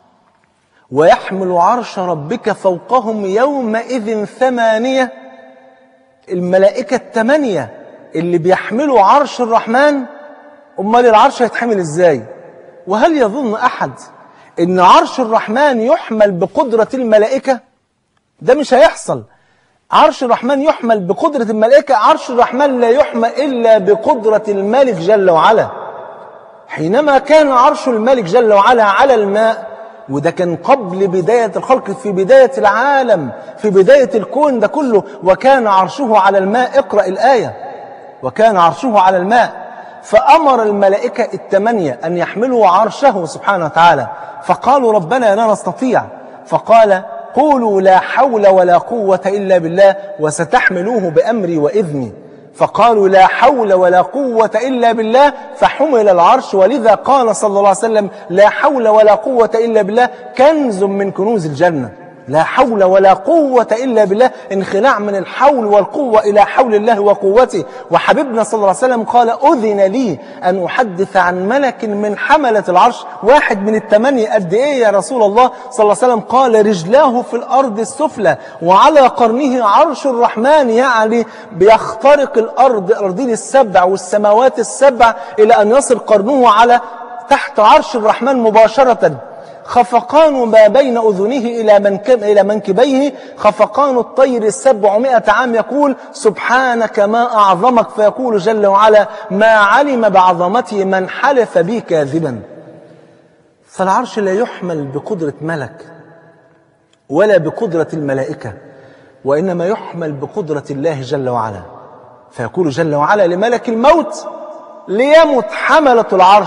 S2: ويحمل عرش ربك فوقهم يومئذ 8، الملائكة 8 اللي بيحملوا عرش الرحمن. أمال العرش هيتحمل إزاي؟ وهل يظن أحد إن عرش الرحمن يحمل بقدرة الملائكة؟ ده مش هيحصل. عرش الرحمن يحمل بقدرة الملائكة، عرش الرحمن لا يحمل إلا بقدرة الملك جل وعلا. حينما كان عرش الملك جل وعلا على الماء، وده كان قبل بداية الخلق، في بداية العالم، في بداية الكون ده كله، وكان عرشه على الماء. اقرأ الآية، وكان عرشه على الماء. فأمر الملائكة الثمانية أن يحملوا عرشه سبحانه وتعالى، فقالوا ربنا لا نستطيع، فقال قولوا لا حول ولا قوة إلا بالله وستحملوه بأمري وإذني. فقالوا لا حول ولا قوة إلا بالله فحمل العرش. ولذا قال صلى الله عليه وسلم لا حول ولا قوة إلا بالله كنز من كنوز الجنة. لا حول ولا قوة إلا بالله، انخلاع من الحول والقوة إلى حول الله وقوته. وحبيبنا صلى الله عليه وسلم قال أذن لي أن أحدث عن ملك من حملة العرش. واحد من الثمانية، قد إيه يا رسول الله صلى الله عليه وسلم؟ قال رجلاه في الأرض السفلى وعلى قرنه عرش الرحمن، يعني بيخترق الأرضين السبع والسماوات السبع إلى أن يصل قرنه على تحت عرش الرحمن مباشرة. خفقان ما بين أذنه إلى منكبيه خفقان الطير 700 عام. يقول سبحانك ما أعظمك، فيقول جل وعلا ما علم بعظمته من حلف بي كاذبا. فالعرش لا يحمل بقدرة ملك ولا بقدرة الملائكة، وإنما يحمل بقدرة الله جل وعلا. فيقول جل وعلا لملك الموت ليمت حملة العرش،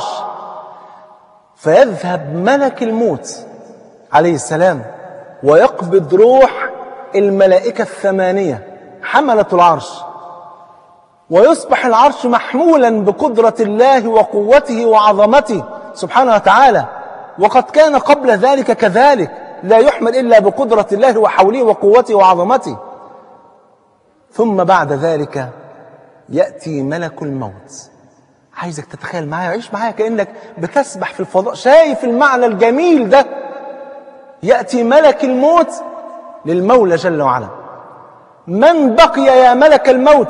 S2: فيذهب ملك الموت عليه السلام ويقبض روح الملائكة الثمانية حملة العرش، ويصبح العرش محمولا بقدرة الله وقوته وعظمته سبحانه وتعالى. وقد كان قبل ذلك كذلك، لا يحمل إلا بقدرة الله وحوله وقوته وعظمته. ثم بعد ذلك يأتي ملك الموت. عايزك تتخيل معايا، عيش معايا كأنك بتسبح في الفضاء، شايف المعنى الجميل ده. يأتي ملك الموت للمولى جل وعلا، من بقي يا ملك الموت؟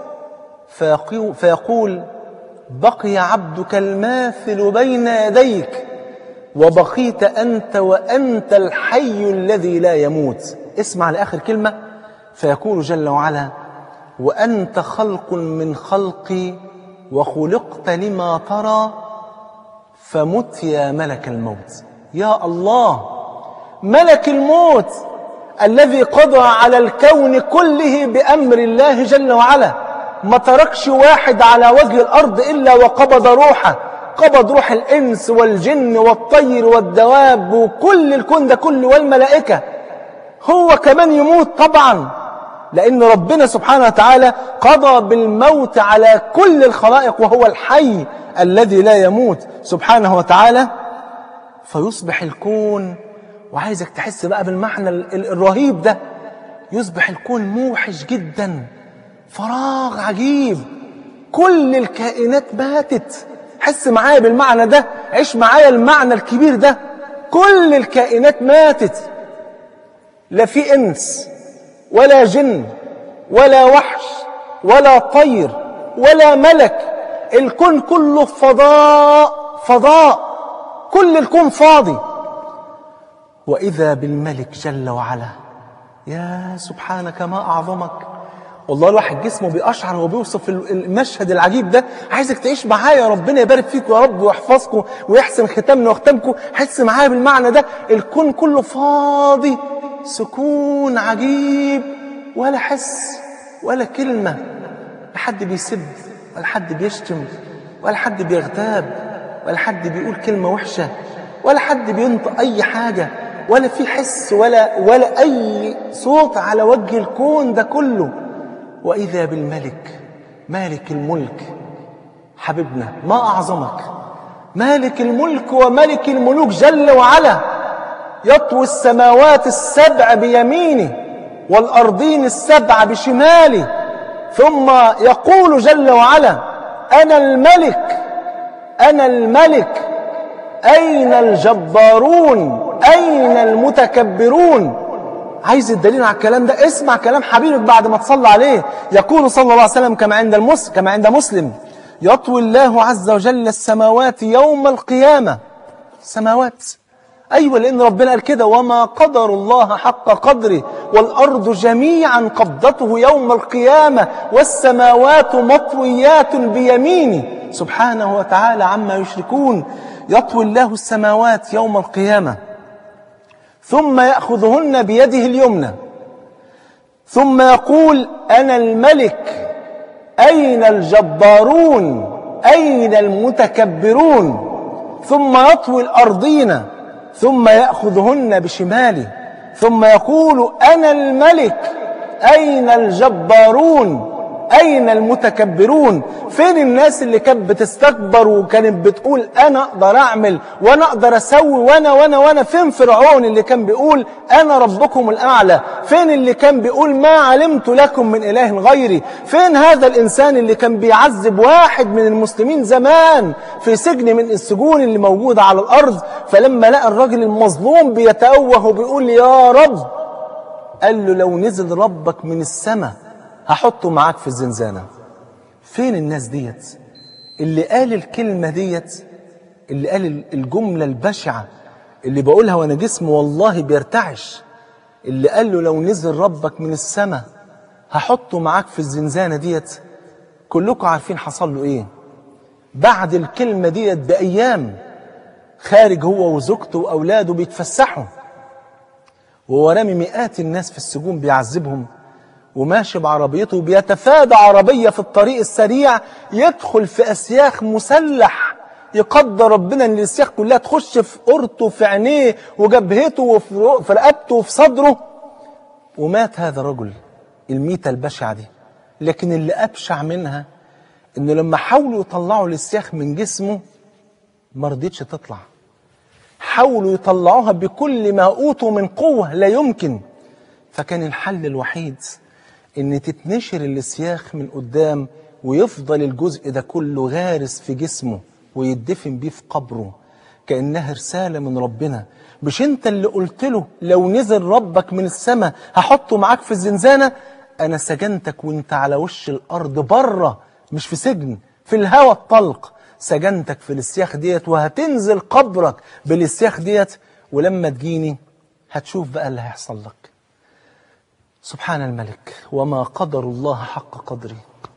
S2: فيقول بقي عبدك الماثل بين يديك وبقيت أنت وأنت الحي الذي لا يموت. اسمع لآخر كلمة. فيقول جل وعلا وأنت خلق من خلقي وخلقت لما ترى فمت يا ملك الموت. يا الله، ملك الموت الذي قضى على الكون كله بأمر الله جل وعلا، ما تركش واحد على وجه الأرض إلا وقبض روحه، قبض روح الإنس والجن والطير والدواب وكل الكون ده كله والملائكة. هو كمان يموت طبعا، لأن ربنا سبحانه وتعالى قضى بالموت على كل الخلائق، وهو الحي الذي لا يموت سبحانه وتعالى. فيصبح الكون، وعايزك تحس بقى بالمعنى الرهيب ده، يصبح الكون موحش جدا، فراغ عجيب، كل الكائنات ماتت. حس معايا بالمعنى ده، عيش معايا المعنى الكبير ده. كل الكائنات ماتت، لا في إنس ولا جن ولا وحش ولا طير ولا ملك، الكون كله فضاء، كل الكون فاضي. وإذا بالملك جل وعلا، يا سبحانك ما أعظمك. والله الواحد جسمه بيقشعر وهو بيوصف المشهد العجيب ده. عايزك تعيش معايا، ربنا يبارك فيكم يا رب ويحفظكم ويحسن ختامنا وختامكم. حس معايا بالمعنى ده، الكون كله فاضي، سكون عجيب، ولا حس ولا كلمة، لا حد بيسب ولا حد بيشتم ولا حد بيغتاب ولا حد بيقول كلمة وحشة ولا حد بينطق أي حاجة، ولا في حس ولا أي صوت على وجه الكون ده كله. وإذا بالملك، مالك الملك، حبيبنا ما أعظمك، مالك الملك وملك الملوك جل وعلا، يطوي السماوات السبع بيمينه والأرضين السبع بشماله، ثم يقول جل وعلا أنا الملك أنا الملك، أين الجبارون أين المتكبرون؟ عايز الدليل على الكلام ده؟ اسمع كلام حبيبك بعد ما تصلى عليه. يقول صلى الله عليه وسلم كما عند مسلم يطوي الله عز وجل السماوات يوم القيامة، السماوات أيوة، لأن ربنا قال كده: وما قدر الله حق قدره والأرض جميعا قبضته يوم القيامة والسماوات مطويات بيمينه سبحانه وتعالى عما يشركون. يطوي الله السماوات يوم القيامة ثم يأخذهن بيده اليمنى ثم يقول: أنا الملك، أين الجبارون، أين المتكبرون؟ ثم يطوي الأرضين ثم يأخذهن بشماله ثم يقول: أنا الملك، أين الجبارون، أين المتكبرون؟ فين الناس اللي كانت بتستكبر وكانت بتقول أنا أقدر أعمل وأنا أقدر أسوي وأنا؟ فين فرعون اللي كان بيقول أنا ربكم الأعلى؟ فين اللي كان بيقول ما علمت لكم من إله غيري؟ فين هذا الإنسان اللي كان بيعذب واحد من المسلمين زمان في سجن من السجون اللي موجودة على الأرض؟ فلما لقى الراجل المظلوم بيتأوه وبيقول يا رب، قال له: لو نزل ربك من السماء هحطه معاك في الزنزانة. فين الناس ديت اللي قال الكلمة ديت، اللي قال الجملة البشعة اللي بقولها وانا جسمي والله بيرتعش، اللي قال له لو نزل ربك من السماء هحطه معاك في الزنزانة ديت؟ كلكم عارفين حصل له ايه بعد الكلمة ديت بأيام. خارج هو وزوجته وأولاده بيتفسحوا وهو رامي مئات الناس في السجون بيعذبهم، وماشي بعربيته بيتفادى عربية في الطريق السريع، يدخل في أسياخ مسلح، يقدر ربنا ان الأسياخ كلها تخش في قرطه في عينيه وجبهته وفي رقبته وفي صدره، ومات هذا الرجل الميتة البشعة دي. لكن اللي أبشع منها انه لما حاولوا يطلعوا الأسياخ من جسمه ما رضيتش تطلع، حاولوا يطلعوها بكل ما أوتوا من قوة، لا يمكن. فكان الحل الوحيد ان تتنشر الاسياخ من قدام ويفضل الجزء ده كله غارس في جسمه ويدفن بيه في قبره كأنها رسالة من ربنا. مش انت اللي قلت له لو نزل ربك من السماء هحطه معاك في الزنزانة؟ انا سجنتك وانت على وش الارض بره، مش في سجن، في الهوى الطلق، سجنتك في الاسياخ ديت وهتنزل قبرك بالاسياخ ديت، ولما تجيني هتشوف بقى اللي هيحصل لك. سبحان الملك. وما قدر الله حق قدره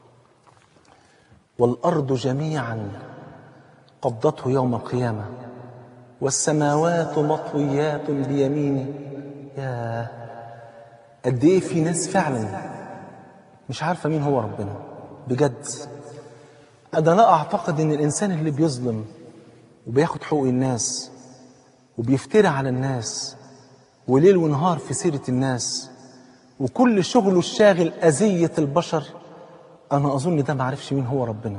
S2: والأرض جميعا قبضته يوم القيامة والسماوات مطويات بيمينه. يا قد ايه في ناس فعلا مش عارفة مين هو ربنا بجد. أنا لا أعتقد أن الإنسان اللي بيظلم وبياخد حقوق الناس وبيفتري على الناس وليل ونهار في سيرة الناس وكل شغله الشاغل أذية البشر، أنا أظن ده معرفش مين هو ربنا،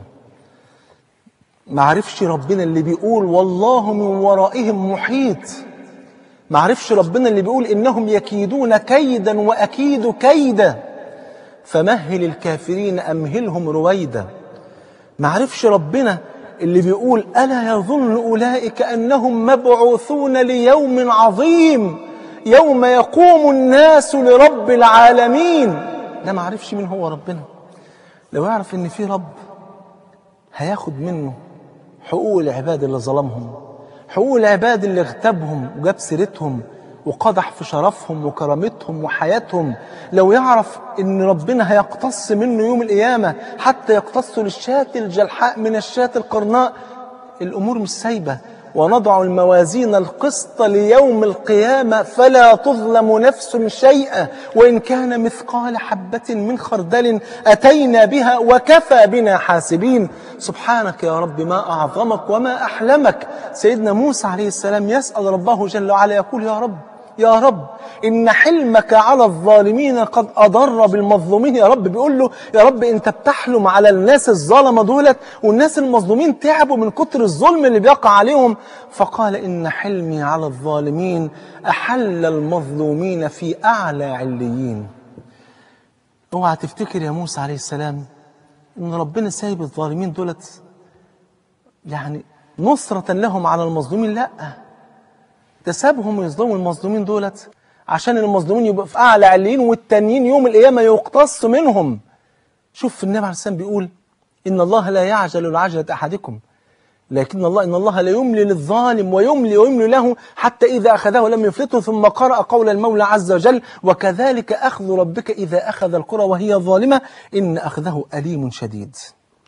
S2: معرفش ربنا اللي بيقول والله من ورائهم محيط، معرفش ربنا اللي بيقول إنهم يكيدون كيدا وأكيد كيدا فمهل الكافرين أمهلهم رويدا، معرفش ربنا اللي بيقول ألا يظن أولئك أنهم مبعوثون ليوم عظيم يوم يقوم الناس لرب العالمين. ده معرفش مين هو ربنا. لو يعرف ان في رب هياخد منه حقوق العباد اللي ظلمهم، حقوق العباد اللي اغتابهم وجاب سيرتهم وقدح في شرفهم وكرامتهم وحياتهم، لو يعرف ان ربنا هيقتص منه يوم القيامة حتى يقتص للشاة الجلحاء من الشاة القرناء، الامور مش سايبة. ونضع الموازين القسط ليوم القيامة فلا تظلم نفس شيئا وإن كان مثقال حبة من خردل أتينا بها وكفى بنا حاسبين. سبحانك يا رب، ما أعظمك وما أحلمك. سيدنا موسى عليه السلام يسأل ربه جل وعلا يقول يا رب إن حلمك على الظالمين قد أضر بالمظلومين. يا رب بيقول له يا رب أنت بتحلم على الناس الظالمة دولت والناس المظلومين تعبوا من كتر الظلم اللي بيقع عليهم. فقال إن حلمي على الظالمين أحل المظلومين في أعلى عليين. اوعى تفتكر يا موسى عليه السلام إن ربنا سايب الظالمين دولت يعني نصرة لهم على المظلومين، لأ، تسابهم يظلموا المظلومين دولت عشان المظلومين يبقوا في أعلى عليين والتانيين يوم القيامة يقتص منهم. شوف النبي عليه السلام بيقول إن الله لا يعجل لعجلة أحدكم لكن إن الله لا يملي للظالم ويملي له حتى إذا أخذه لم يفلته. ثم قرأ قول المولى عز وجل: وكذلك أخذ ربك إذا أخذ القرى وهي ظالمة إن أخذه أليم شديد.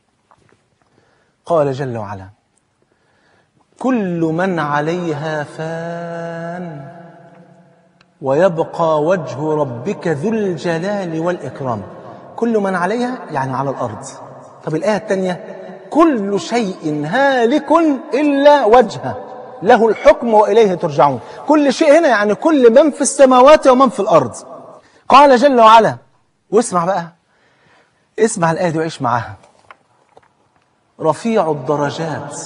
S2: قال جل وعلا: كل من عليها فان ويبقى وجه ربك ذو الجلال والإكرام. كل من عليها يعني على الأرض. طب الآية الثانية: كل شيء هالك إلا وجهه له الحكم وإليه ترجعون. كل شيء هنا يعني كل من في السماوات ومن في الأرض. قال جل وعلا، واسمع بقى، اسمع الآية دي وعيش معاها: رفيع الدرجات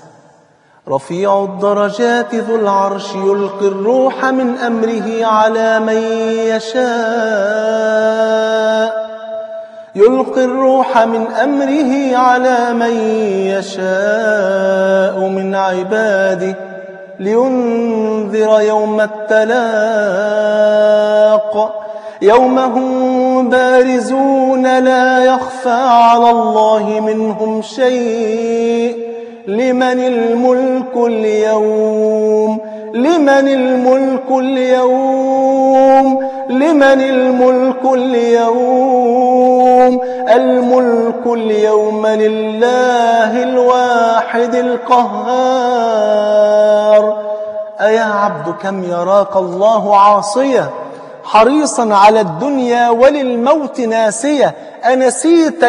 S2: ذو العرش يلقي الروح من أمره على من يشاء من عباده لينذر يوم التلاق يوم هم بارزون لا يخفى على الله منهم شيء لمن الملك اليوم الملك اليوم لله الواحد القهار. أيا عبد كم يراك الله عاصيا حريصا على الدنيا وللموت ناسيا أنسيت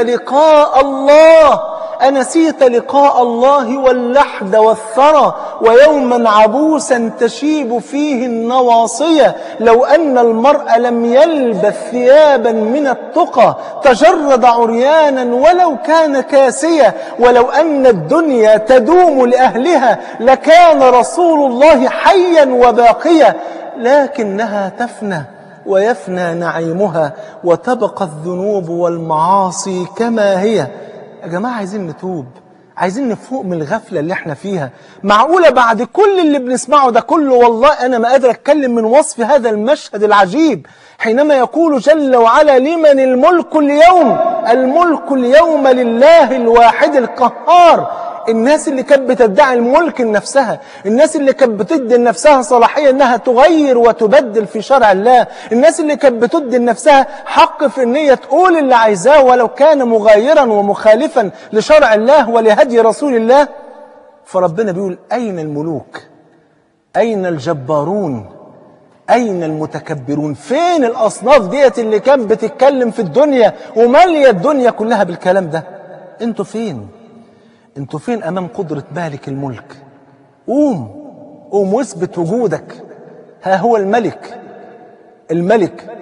S2: لقاء الله واللحد والثرى ويوما عبوسا تشيب فيه النواصية. لو أن المرء لم يلبث ثيابا من التقى تجرد عريانا ولو كان كاسيا. ولو أن الدنيا تدوم لأهلها لكان رسول الله حيا وباقيا، لكنها تفنى ويفنى نعيمها وتبقى الذنوب والمعاصي كما هي. يا جماعة عايزين نتوب، عايزين نفوق من الغفلة اللي احنا فيها. معقولة بعد كل اللي بنسمعه ده كله والله أنا ما قادر أتكلم من وصف هذا المشهد العجيب حينما يقول جل وعلا: لمن الملك اليوم؟ الملك اليوم لله الواحد القهار. الناس اللي كانت بتدعي الملك لنفسها، الناس اللي كانت بتدي لنفسها صلاحية انها تغير وتبدل في شرع الله، الناس اللي كانت بتدي لنفسها حق في ان هي تقول اللي عايزاه ولو كان مغايرا ومخالفا لشرع الله ولهدي رسول الله. فربنا بيقول: أين الملوك؟ أين الجبارون؟ أين المتكبرون؟ فين الأصناف ديت اللي كانت بتتكلم في الدنيا ومالية الدنيا كلها بالكلام ده؟ انتوا فين؟ انتوا فين أمام قدرة مالك الملك؟ قوم واثبت وجودك. ها هو الملك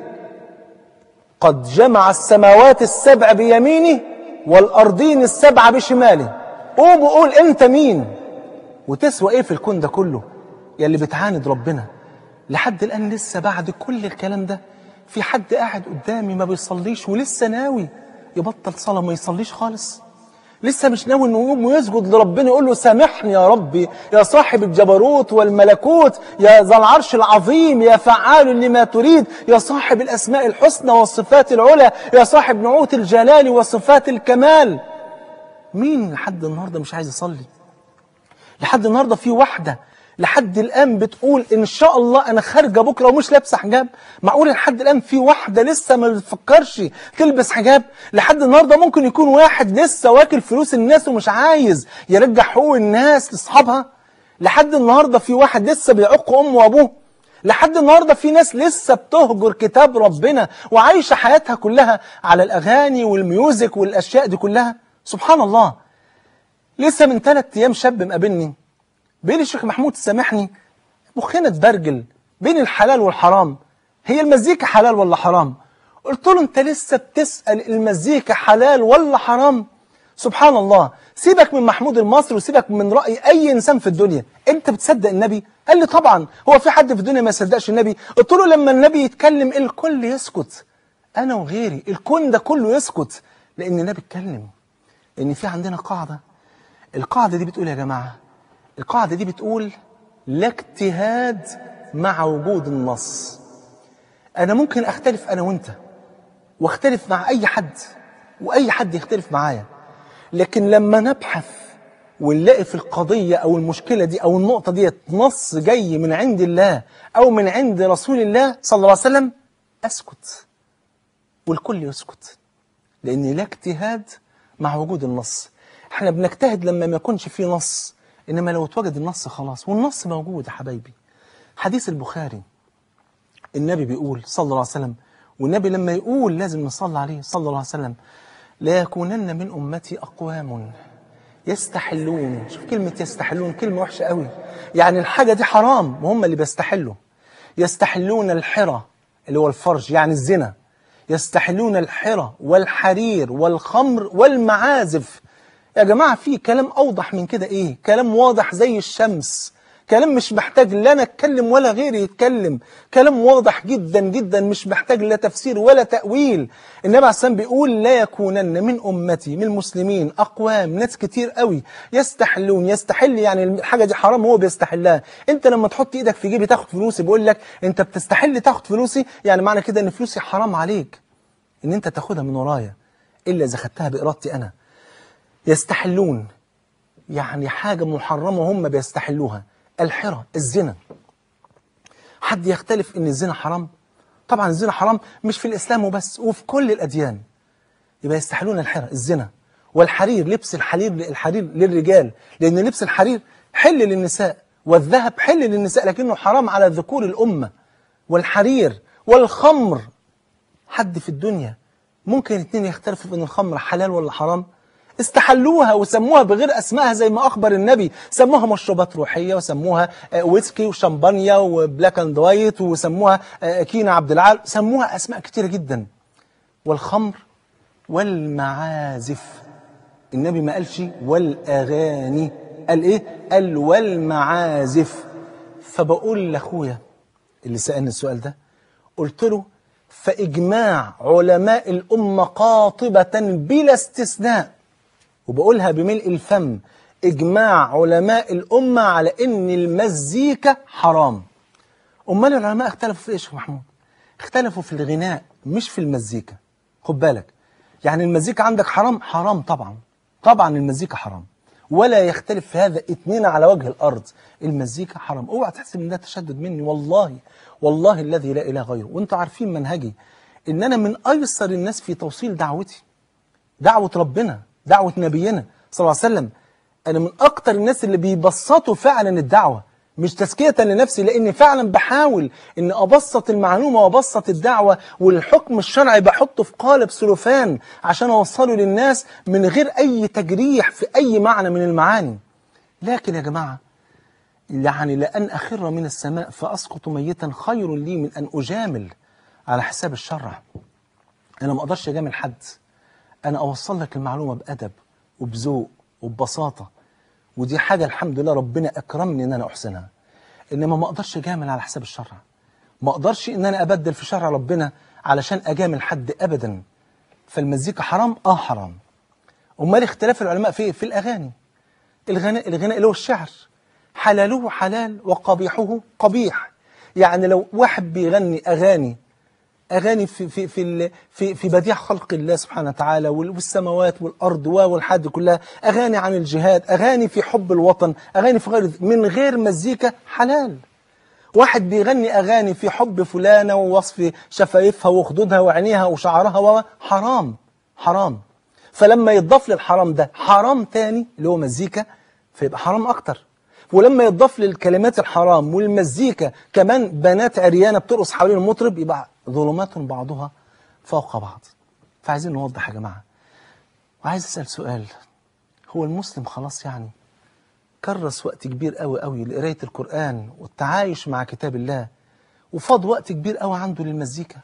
S2: قد جمع السماوات السبع بيمينه والأرضين السبع بشماله. قوم وقول انت مين وتسوى ايه في الكون ده كله يا اللي بتعاند ربنا. لحد الآن لسه بعد كل الكلام ده في حد قاعد قدامي ما بيصليش ولسه ناوي يبطل صلاة ما يصليش خالص؟ لسه مش ناوي انه يقوم ويسجد لربنا يقول له: سامحني يا ربي يا صاحب الجبروت والملكوت يا ذا العرش العظيم يا فعال لما تريد يا صاحب الأسماء الحسنى والصفات العلى يا صاحب نعوت الجلال وصفات الكمال. مين لحد النهاردة مش عايز يصلي؟ لحد النهاردة في واحدة لحد الآن بتقول إن شاء الله أنا خارجة بكرة ومش لابسة حجاب؟ معقول لحد الآن في واحدة لسه ما بتفكرش تلبس حجاب؟ لحد النهاردة ممكن يكون واحد لسه واكل فلوس الناس ومش عايز يرجع حقوق الناس لأصحابها؟ لحد النهاردة في واحد لسه بيعق أمه وأبوه؟ لحد النهاردة في ناس لسه بتهجر كتاب ربنا وعايشة حياتها كلها على الأغاني والميوزك والأشياء دي كلها؟ سبحان الله. لسه من 3 أيام شاب مقابلني بين الشيخ محمود سامحني مخنا اتبرجل بين الحلال والحرام، هي المزيكا حلال ولا حرام؟ قلت له: انت لسه بتسأل المزيكا حلال ولا حرام؟ سبحان الله. سيبك من محمود المصري وسيبك من رأي أي إنسان في الدنيا، انت بتصدق النبي؟ قال لي: طبعا، هو في حد في الدنيا ما يصدقش النبي؟ قلت له: لما النبي يتكلم الكل يسكت، أنا وغيري الكون ده كله يسكت لأن النبي اتكلم. لأن في عندنا قاعدة، القاعدة دي بتقول يا جماعة، القاعدة دي بتقول: لا اجتهاد مع وجود النص. أنا ممكن أختلف أنا وأنت واختلف مع أي حد وأي حد يختلف معايا، لكن لما نبحث ونلاقي في القضية أو المشكلة دي أو النقطة دي نص جاي من عند الله أو من عند رسول الله صلى الله عليه وسلم، أسكت والكل يسكت، لأن لا اجتهاد مع وجود النص. احنا بنجتهد لما ما يكونش فيه نص، إنما لو اتوجد النص خلاص، والنص موجود يا حبايبي. حديث البخاري النبي بيقول صلى الله عليه وسلم، والنبي لما يقول لازم نصلي عليه صلى الله عليه وسلم: لا يكونن من أمتي أقوام يستحلون. شوف كلمة يستحلون، كلمة وحشة قوي، يعني الحاجة دي حرام وهم اللي بيستحلوا. يستحلون الحرة اللي هو الفرج يعني الزنا، يستحلون الحرة والحرير والخمر والمعازف. يا جماعة في كلام أوضح من كده إيه؟ كلام واضح زي الشمس، كلام مش محتاج لا أنا أتكلم ولا غيري يتكلم، كلام واضح جدا جدا مش محتاج لا تفسير ولا تأويل. النبي عليه السلام بيقول: لا يكونن من أمتي من المسلمين أقوام، ناس كتير قوي يستحلون. يستحل يعني الحاجة دي حرام هو بيستحلها. أنت لما تحط إيدك في جيبي تاخد فلوسي، بيقول لك أنت بتستحل تاخد فلوسي، يعني معنى كده إن فلوسي حرام عليك إن أنت تاخدها من ورايا إلا إذا خدتها بإرادتي أنا. يستحلون يعني حاجة محرمة هم بيستحلوها. الحرة الزنا، حد يختلف ان الزنا حرام؟ طبعا الزنا حرام مش في الإسلام وبس، وفي كل الأديان. يبقى يستحلون الحرة الزنا، والحرير لبس الحرير للرجال، لأن لبس الحرير حل للنساء، والذهب حل للنساء لكنه حرام على ذكور الأمة. والحرير والخمر، حد في الدنيا ممكن اتنين يختلفوا في ان الخمر حلال ولا حرام؟ استحلوها وسموها بغير أسمائها زي ما أخبر النبي، سموها مشروبات روحية، وسموها ويسكي وشامبانيا وبلاك اند وايت، وسموها كينا عبد العال، سموها أسماء كتيرة جدا. والخمر والمعازف، النبي ما قالش والأغاني، قال إيه؟ قال والمعازف. فبقول لأخويا اللي سألني السؤال ده، قلت له: فإجماع علماء الأمة قاطبة بلا استثناء، وبقولها بملء الفم، إجماع علماء الأمة على إن المزيكا حرام. أمال العلماء اختلفوا في إيش يا محمود؟ اختلفوا في الغناء مش في المزيكا. خد بالك، يعني المزيكا عندك حرام؟ حرام طبعا، طبعا المزيكا حرام، ولا يختلف في هذا اتنين على وجه الأرض. المزيكا حرام، اوعى تحسب ان ده تشدد مني، والله والله الذي لا إله غيره. وانتوا عارفين منهجي ان انا من ايسر الناس في توصيل دعوتي، دعوة ربنا، دعوة نبينا صلى الله عليه وسلم. انا من اكتر الناس اللي بيبسطوا فعلا الدعوة، مش تزكية لنفسي، لاني فعلا بحاول ان ابسط المعلومة وابسط الدعوة، والحكم الشرعي بحطه في قالب سلوفان عشان اوصله للناس من غير اي تجريح في اي معنى من المعاني. لكن يا جماعة، يعني لأن أخر من السماء فأسقط ميتا خير لي من أن أجامل على حساب الشرع. أنا ما أقدرش أجامل حد، أنا أوصل لك المعلومة بأدب وبذوق وببساطة، ودي حاجة الحمد لله ربنا أكرمني إن أنا أحسنها. إنما ما أقدرش أجامل على حساب الشرع، ما أقدرش إن أنا أبدل في شرع ربنا علشان أجامل حد أبدا. فالمزيكا حرام؟ حرام. أمال اختلاف العلماء في إيه؟ في الأغاني. الغناء اللي هو الشعر، حلاله حلال وقبيحه قبيح. يعني لو واحد بيغني أغاني في بديع خلق الله سبحانه وتعالى والسماوات والأرض والحد كلها، أغاني عن الجهاد، أغاني في حب الوطن، أغاني في غير من غير مزيكا، حلال. واحد بيغني أغاني في حب فلانة ووصف شفايفها وخدودها وعينيها وشعرها، حرام حرام. فلما يتضاف للحرام ده حرام تاني اللي هو مزيكا، فيبقى حرام أكتر. ولما يتضاف للكلمات الحرام والمزيكا كمان بنات عريانة بترقص حوالين المطرب، يبقى ظلمات بعضها فوق بعض. فعايزين نوضح يا جماعة. وعايز أسأل سؤال، هو المسلم خلاص يعني كرس وقت كبير قوي قوي لقراية القرآن والتعايش مع كتاب الله، وفاض وقت كبير قوي عنده للمزيكا؟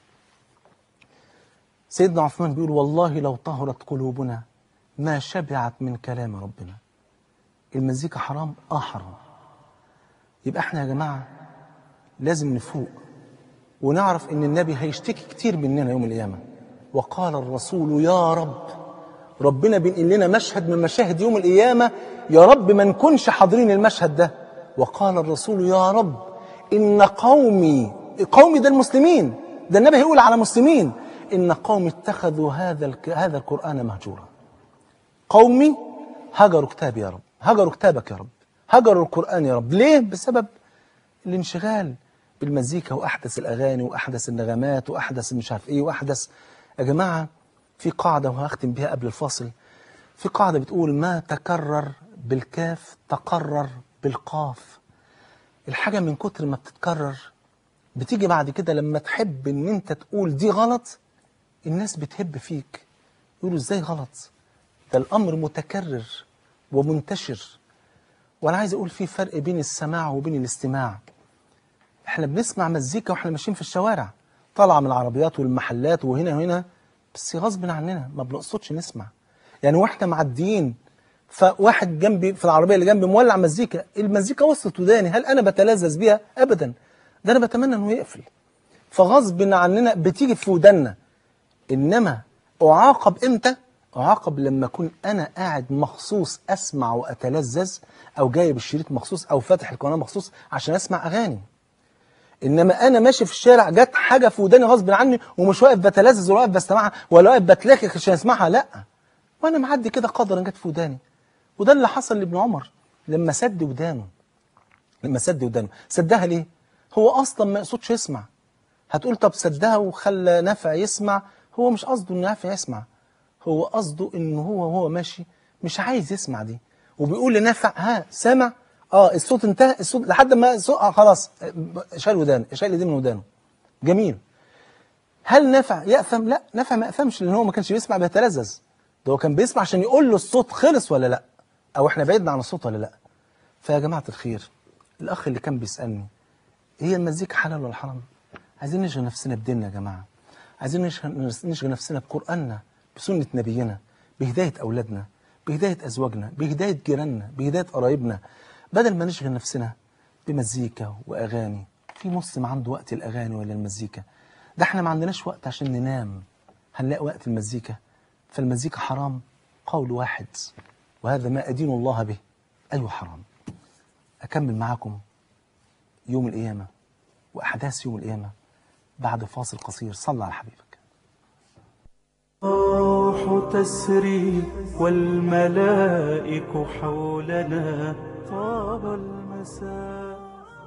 S2: سيدنا عثمان بيقول: والله لو طهرت قلوبنا ما شبعت من كلام ربنا. المزيكا حرام؟ حرام. يبقى احنا يا جماعة لازم نفوق ونعرف ان النبي هيشتكي كتير مننا يوم القيامة. وقال الرسول يا رب، ربنا بينقل لنا مشهد من مشاهد يوم القيامة، يا رب ما نكونش حاضرين المشهد ده. وقال الرسول يا رب إن قومي ده المسلمين، ده النبي هيقول على مسلمين: إن قومي اتخذوا هذا القرآن مهجورا. قومي هجروا كتابي يا رب، هجروا كتابك يا رب، هجروا القرآن يا رب. ليه؟ بسبب الانشغال بالمزيكا وأحدث الأغاني وأحدث النغمات وأحدث مش عارف إيه وأحدث. يا جماعة في قاعدة وهختم بها قبل الفاصل، في قاعدة بتقول ما تكرر بالكاف تقرر بالقاف. الحاجة من كتر ما بتتكرر بتيجي بعد كده لما تحب ان انت تقول دي غلط، الناس بتهب فيك، يقولوا ازاي غلط، ده الامر متكرر ومنتشر. وانا عايز اقول في فرق بين السماع وبين الاستماع. احنا بنسمع مزيكا واحنا ماشيين في الشوارع، طالعه من العربيات والمحلات وهنا وهنا، بس غصب عننا ما بنقصدش نسمع. يعني واحنا معديين فواحد جنبي في العربيه اللي جنبي مولع مزيكا، المزيكا وصلت وداني، هل انا بتلذذ بيها؟ ابدا، ده انا بتمنى انه يقفل. فغصب عننا بتيجي في ودنا. انما اعاقب امتى؟ اعاقب لما اكون انا قاعد مخصوص اسمع واتلذذ، او جايب الشريط مخصوص او فاتح القناه مخصوص عشان اسمع اغاني. انما انا ماشي في الشارع جت حاجه في وداني غصب عني، ومش واقف بتلذذ ولا واقف بسمعها ولا واقف بتلكك عشان اسمعها، لا، وانا معدي كده قدرا جت في وداني. وده اللي حصل لابن عمر لما سد ودانه. سدها ليه؟ هو اصلا ما يقصدش يسمع. هتقول طب سدها وخلى نافع يسمع، هو مش قصده ان نافع يسمع، هو قصده ان هو ماشي مش عايز يسمع دي، وبيقول لنافع ها سامع؟ الصوت انتهى، الصوت لحد ما الصوت خلاص، شال ايديه من ودانه. جميل. هل نافع يأثم؟ لا، نافع ما يأثمش، لان هو ما كانش بيسمع بيتلذذ، ده هو كان بيسمع عشان يقول له الصوت خلص ولا لا، او احنا بعدنا عن الصوت ولا لا. فيا جماعه الخير، الاخ اللي كان بيسالني هي المزيكا حلال ولا حرام؟ عايزين نشغل نفسنا بديننا يا جماعه، عايزين نشغل نفسنا بقرآننا، بسنه نبينا، بهدايه اولادنا، بهدايه ازواجنا، بهدايه جيراننا، بهدايه قرايبنا، بدل ما نشغل نفسنا بمزيكا واغاني. في مسلم عنده وقت الاغاني ولا المزيكا؟ ده احنا ما عندناش وقت عشان ننام، هنلاقي وقت المزيكا؟ فالمزيكا حرام قول واحد، وهذا ما أدين الله به. أيوه حرام. أكمل معاكم يوم القيامة وأحداث يوم القيامة بعد فاصل قصير. صلى على حبيبك.
S1: الروح تسري والملائك حولنا، طاب المساء.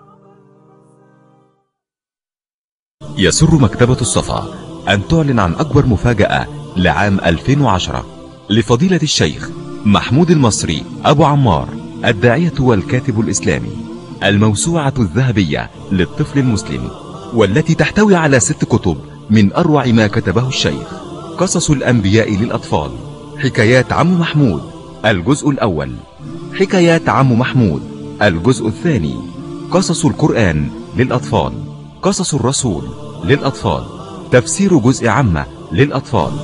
S3: يسر مكتبة الصفا أن تعلن عن أكبر مفاجأة لعام 2010 لفضيلة الشيخ محمود المصري أبو عمار، الداعية والكاتب الإسلامي، الموسوعة الذهبية للطفل المسلم، والتي تحتوي على 6 كتب من أروع ما كتبه الشيخ. قصص الأنبياء للأطفال، حكايات عم محمود الجزء الأول، حكايات عم محمود الجزء الثاني، قصص القرآن للأطفال، قصص الرسول للأطفال، تفسير جزء عامة للأطفال.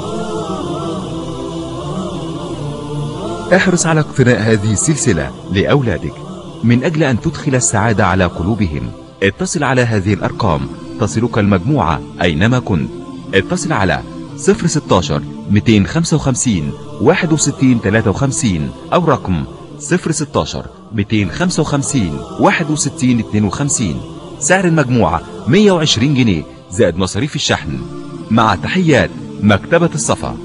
S3: احرص على اقتناء هذه السلسلة لأولادك من أجل أن تدخل السعادة على قلوبهم. اتصل على هذه الأرقام تصلك المجموعة أينما كنت. اتصل على 016 255 61 53 أو رقم 016 255 61 52. سعر المجموعة 120 جنيه زائد مصاريف الشحن. مع تحيات مكتبة الصفا.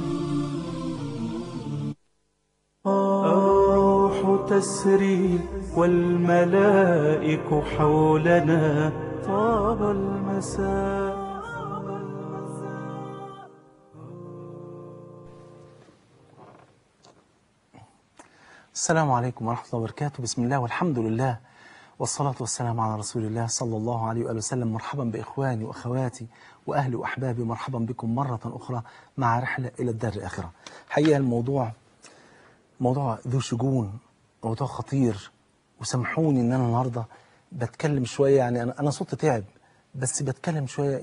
S1: الروح تسري والملائك حولنا، طاب المساء.
S2: السلام عليكم ورحمة الله وبركاته. بسم الله والحمد لله والصلاة والسلام على رسول الله صلى الله عليه وآله وسلم. مرحبا بإخواني وأخواتي وأهلي وأحبابي، مرحبا بكم مرة أخرى مع رحلة إلى الدار الآخرة. حقيقة الموضوع موضوع ذو شجون، موضوع خطير، وسامحوني إن أنا النهاردة بتكلم شوية، يعني أنا صوتي تعب، بس بتكلم شوية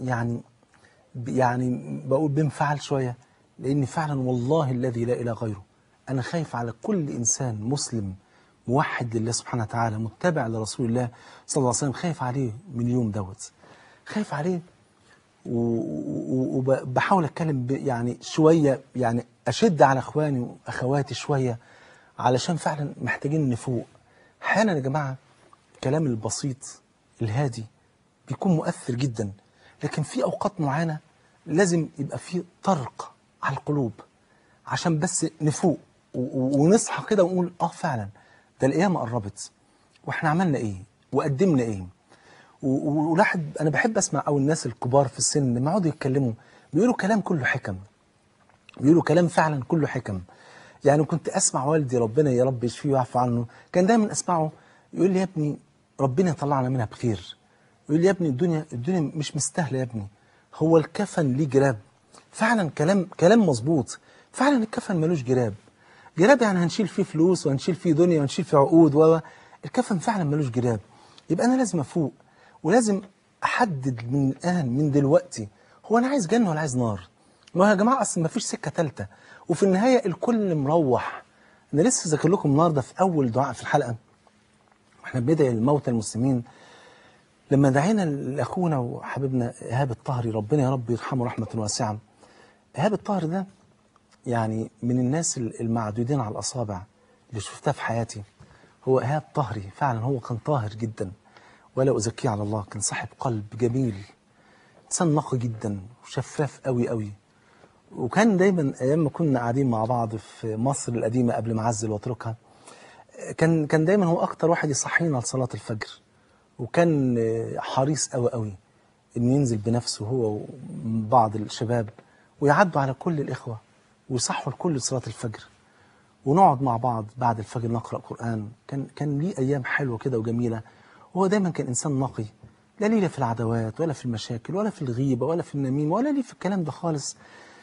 S2: يعني بقول بانفعال شوية، لأن فعلا والله الذي لا إله غيره أنا خايف على كل إنسان مسلم موحد لله سبحانه وتعالى، متبع لرسول الله صلى الله عليه وسلم، خايف عليه من اليوم دوت، خايف عليه. وبحاول أتكلم يعني شوية، يعني أشد على إخواني وأخواتي شوية، علشان فعلا محتاجين نفوق. أحيانا يا جماعة الكلام البسيط الهادي بيكون مؤثر جدا، لكن في أوقات معينة لازم يبقى فيه طرق على القلوب عشان بس نفوق ونصحى كده ونقول فعلا ده القيامة قربت، واحنا عملنا ايه وقدمنا ايه. ولاحد انا بحب اسمع قوي الناس الكبار في السن لما يقعدوا يتكلموا بيقولوا كلام كله حكم، بيقولوا كلام فعلا كله حكم. يعني كنت اسمع والدي ربنا يا رب يشفيه ويعفو عنه، كان دايما اسمعه يقول لي يا ابني ربنا يطلعنا منها بخير، يقول لي يا ابني الدنيا مش مستاهله يا ابني، هو الكفن ليه جراب. فعلا كلام مظبوط، فعلا الكفن ملوش جراب. جراب يعني هنشيل فيه فلوس وهنشيل فيه دنيا وهنشيل فيه عقود الكفن فعلا ملوش جراب. يبقى انا لازم افوق ولازم احدد من الان من دلوقتي، هو انا عايز جنه ولا عايز نار؟ ما هو يا جماعه اصل ما فيش سكه ثالثه، وفي النهايه الكل مروح. انا لسه ذاكر لكم النهارده في اول دعاء في الحلقه واحنا بندعي الموتى المسلمين، لما دعينا لاخونا وحبيبنا ايهاب الطاهري ربنا يا رب يرحمه رحمه واسعه. ايهاب الطاهري ده يعني من الناس المعدودين على الاصابع اللي شفتها في حياتي. هو ايهاب طاهري فعلا، هو كان طاهر جدا ولا ازكيه على الله، كان صاحب قلب جميل، انسان نقي جدا وشفاف قوي قوي. وكان دايما ايام ما كنا قاعدين مع بعض في مصر القديمه قبل ما اعزل واتركها، كان دايما هو اكتر واحد يصحينا لصلاه الفجر، وكان حريص قوي قوي انه ينزل بنفسه هو وبعض الشباب ويعدوا على كل الاخوه ويصحوا الكل لصلاه الفجر، ونقعد مع بعض بعد الفجر نقرا قران. كان ليه ايام حلوه كده وجميله. وهو دايما كان انسان نقي، لا ليه في العداوات ولا في المشاكل ولا في الغيبه ولا في النميمه ولا ليه في الكلام ده خالص.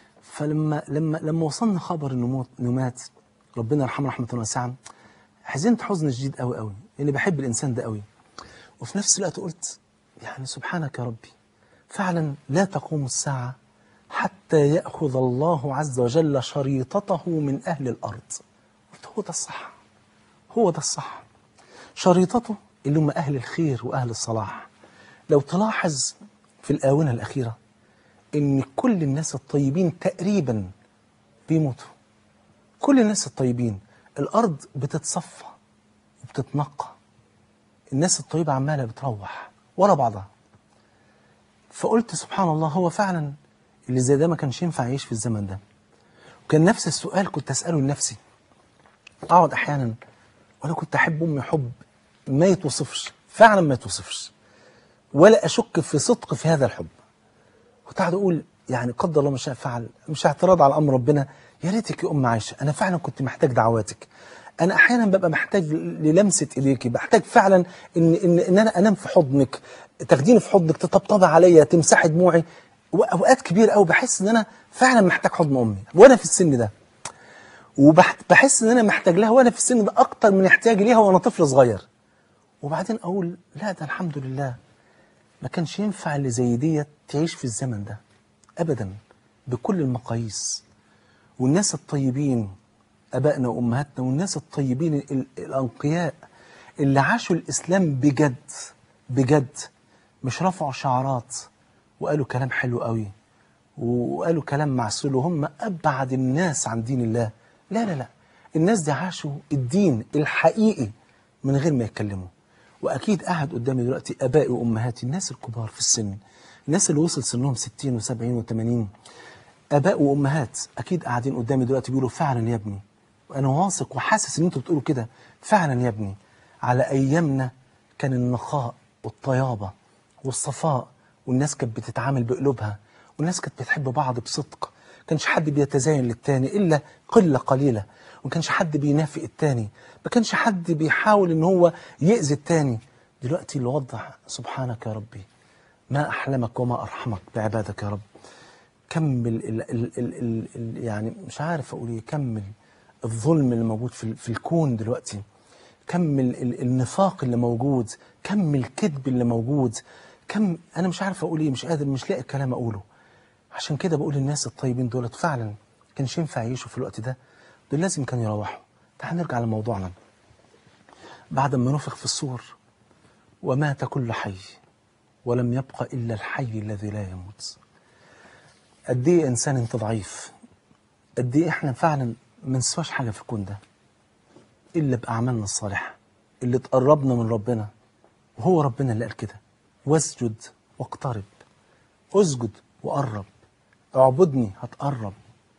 S2: فلما وصلنا خبر انه مات ربنا يرحمه رحمه واسعه، حزنت حزن شديد قوي قوي لاني بحب الانسان ده قوي. وفي نفس الوقت قلت يعني سبحانك يا ربي، فعلا لا تقوم الساعه حتى ياخذ الله عز وجل شريطته من اهل الارض. قلت هو ده الصح، هو ده الصح، شريطته اللي هم اهل الخير واهل الصلاح. لو تلاحظ في الاونه الاخيره ان كل الناس الطيبين تقريبا بيموتوا، كل الناس الطيبين، الارض بتتصفى وبتتنقى، الناس الطيبه عماله بتروح ورا بعضها. فقلت سبحان الله، هو فعلا اللي زي ده ما كانش ينفع يعيش في الزمن ده. وكان نفس السؤال كنت اساله لنفسي، اقعد احيانا وانا كنت احب امي حب ما يتوصفش، فعلا ما يتوصفش، ولا اشك في صدق في هذا الحب. كنت قاعد اقول يعني قدر الله ما شاء فعل، مش اعتراض على امر ربنا، يا ريتك يا ام عائشه، انا فعلا كنت محتاج دعواتك، انا احيانا ببقى محتاج للمسه ايديكي، بحتاج فعلا ان انا انام في حضنك، تاخديني في حضنك، تطبطبي عليا، تمسحي دموعي. واوقات كبيره قوي بحس ان انا فعلا محتاج حضن امي وانا في السن ده، وبحس ان انا محتاج لها وانا في السن ده اكتر من احتياجي ليها وانا طفل صغير. وبعدين اقول لا، ده الحمد لله ما كانش ينفع اللي زي ديت تعيش في الزمن ده ابدا بكل المقاييس. والناس الطيبين ابائنا وامهاتنا والناس الطيبين الانقياء اللي عاشوا الاسلام بجد بجد، مش رفعوا شعارات وقالوا كلام حلو قوي وقالوا كلام معسول وهم ابعد الناس عن دين الله. لا لا لا، الناس دي عاشوا الدين الحقيقي من غير ما يتكلموا. واكيد قاعد قدامي دلوقتي ابائي وامهاتي، الناس الكبار في السن، الناس اللي وصل سنهم 60 و70 و80، اباء وامهات اكيد قاعدين قدامي دلوقتي بيقولوا فعلا يا ابني، وانا واثق وحاسس ان انتوا بتقولوا كده، فعلا يا ابني على ايامنا كان النقاء والطيابه والصفاء، والناس كانت بتتعامل بقلوبها، والناس كانت بتحب بعض بصدق، ما كانش حد بيتزين للتاني الا قله قليله، وما كانش حد بينافق التاني، ما كانش حد بيحاول ان هو يأذي التاني. دلوقتي الوضع سبحانك يا ربي ما احلمك وما ارحمك بعبادك يا رب. كم يعني مش عارف اقول ايه، كم الظلم اللي موجود في الكون دلوقتي، كم النفاق اللي موجود، كم الكذب اللي موجود، كم انا مش عارف اقول ايه، مش قادر، مش لاقي كلام اقوله. عشان كده بقول الناس الطيبين دولت فعلا كانش ينفع يعيشوا في الوقت ده، دول لازم كانوا يروحوا. تعال نرجع لموضوعنا. بعد ما نفخ في الصور ومات كل حي ولم يبق الا الحي الذي لا يموت. قد ايه انسان انت ضعيف، قد ايه احنا فعلا ما نسواش حاجه في الكون ده الا باعمالنا الصالحه اللي تقربنا من ربنا. وهو ربنا اللي قال كده، واسجد واقترب، اسجد وقرب، اعبدني هتقرب.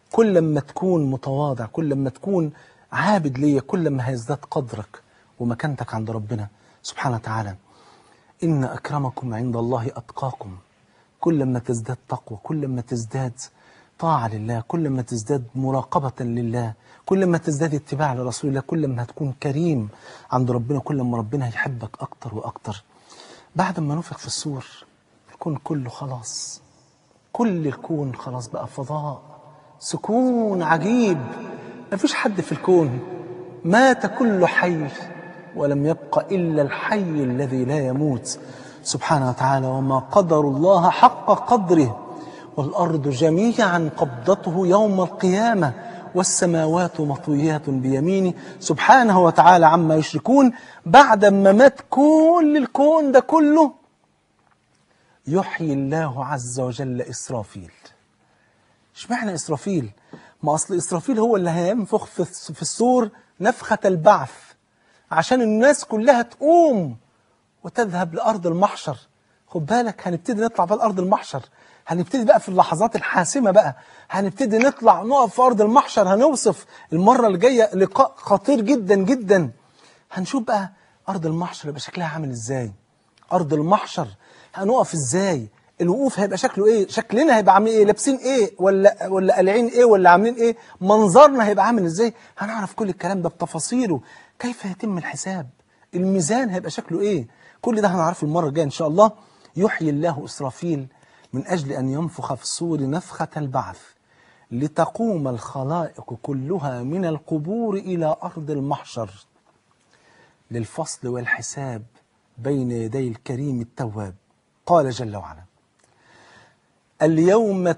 S2: كل ما تكون متواضع، كل ما تكون عابد ليا، كل ما هيزداد قدرك ومكانتك عند ربنا سبحانه وتعالى. إن أكرمكم عند الله أتقاكم. كل ما تزداد تقوى، كل ما تزداد طاعة لله، كل ما تزداد مراقبة لله، كل ما تزداد اتباع لرسول الله، كل ما هتكون كريم عند ربنا، كل ما ربنا هيحبك أكتر وأكتر. بعد ما نفخ في الصور الكون كله خلاص، كل الكون خلاص بقى فضاء، سكون عجيب، مفيش حد في الكون، مات كل حي ولم يبق إلا الحي الذي لا يموت سبحانه وتعالى. وما قدر الله حق قدره، والأرض جميعا قبضته يوم القيامة، والسماوات مطويات بيمينه سبحانه وتعالى عما يشركون. بعد ما مات كل الكون ده كله يحيي الله عز وجل إسرافيل. اشمعنى إسرافيل؟ ما أصل إسرافيل هو اللي هينفخ في الصور نفخة البعث، عشان الناس كلها تقوم وتذهب لأرض المحشر. خد بالك، هنبتدي نطلع بقى لأرض المحشر، هنبتدي بقى في اللحظات الحاسمة بقى، هنبتدي نطلع نقف في أرض المحشر. هنوصف المرة الجاية لقاء خطير جدا جدا. هنشوف بقى أرض المحشر يبقى شكلها عامل إزاي، أرض المحشر هنقف إزاي، الوقوف هيبقى شكله إيه، شكلنا هيبقى عاملين إيه، لابسين إيه، ولا قالعين إيه، ولا عاملين إيه، منظرنا هيبقى عامل إزاي. هنعرف كل الكلام ده بتفاصيله. كيف يتم الحساب، الميزان هيبقى شكله إيه، كل ده هنعرفه المرة الجاية إن شاء الله. يحيي الله إسرافيل من أجل أن ينفخ في الصور نفخة البعث، لتقوم الخلائق كلها من القبور إلى أرض المحشر، للفصل والحساب بين يدي الكريم التواب. قال جل وعلا: اليوم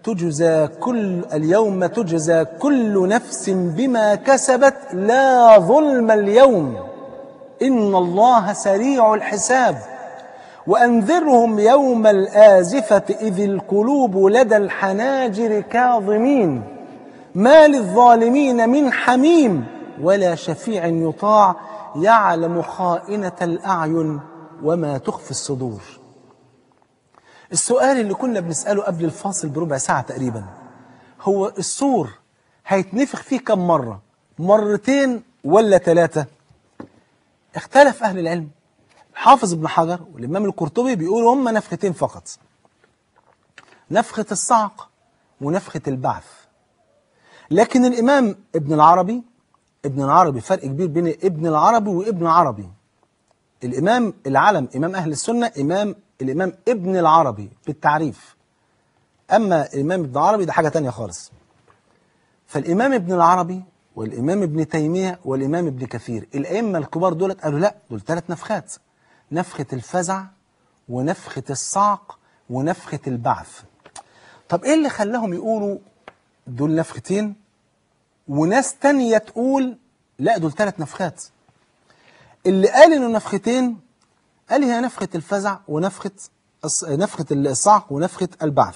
S2: تجزى كل نفس بما كسبت لا ظلم اليوم إن الله سريع الحساب. وأنذرهم يوم الآزفة إذ القلوب لدى الحناجر كاظمين ما للظالمين من حميم ولا شفيع يطاع يعلم خائنة الأعين وما تخفي الصدور. السؤال اللي كنا بنسأله قبل الفاصل بربع ساعة تقريبا، هو الصور هيتنفخ فيه كم مرة؟ مرتين ولا ثلاثة؟ اختلف أهل العلم. حافظ ابن حجر والإمام القرطبي بيقولوا هم نفختين فقط، نفخة الصعق ونفخة البعث. لكن الإمام ابن العربي فرق كبير بين ابن العربي وابن عربي. الإمام العلم إمام أهل السنة الإمام ابن العربي بالتعريف، أما الإمام ابن عربي ده حاجة تانية خالص. فالإمام ابن العربي والإمام ابن تيمية والإمام ابن كثير الأئمة الكبار دولت قالوا لا، دول 3 نفخات، نفخة الفزع ونفخة الصعق ونفخة البعث. طب إيه اللي خلاهم يقولوا دول نفختين وناس تانية تقول لا دول 3 نفخات؟ اللي قال إنه نفختين قال هي نفخة الفزع ونفخة الصعق ونفخة البعث،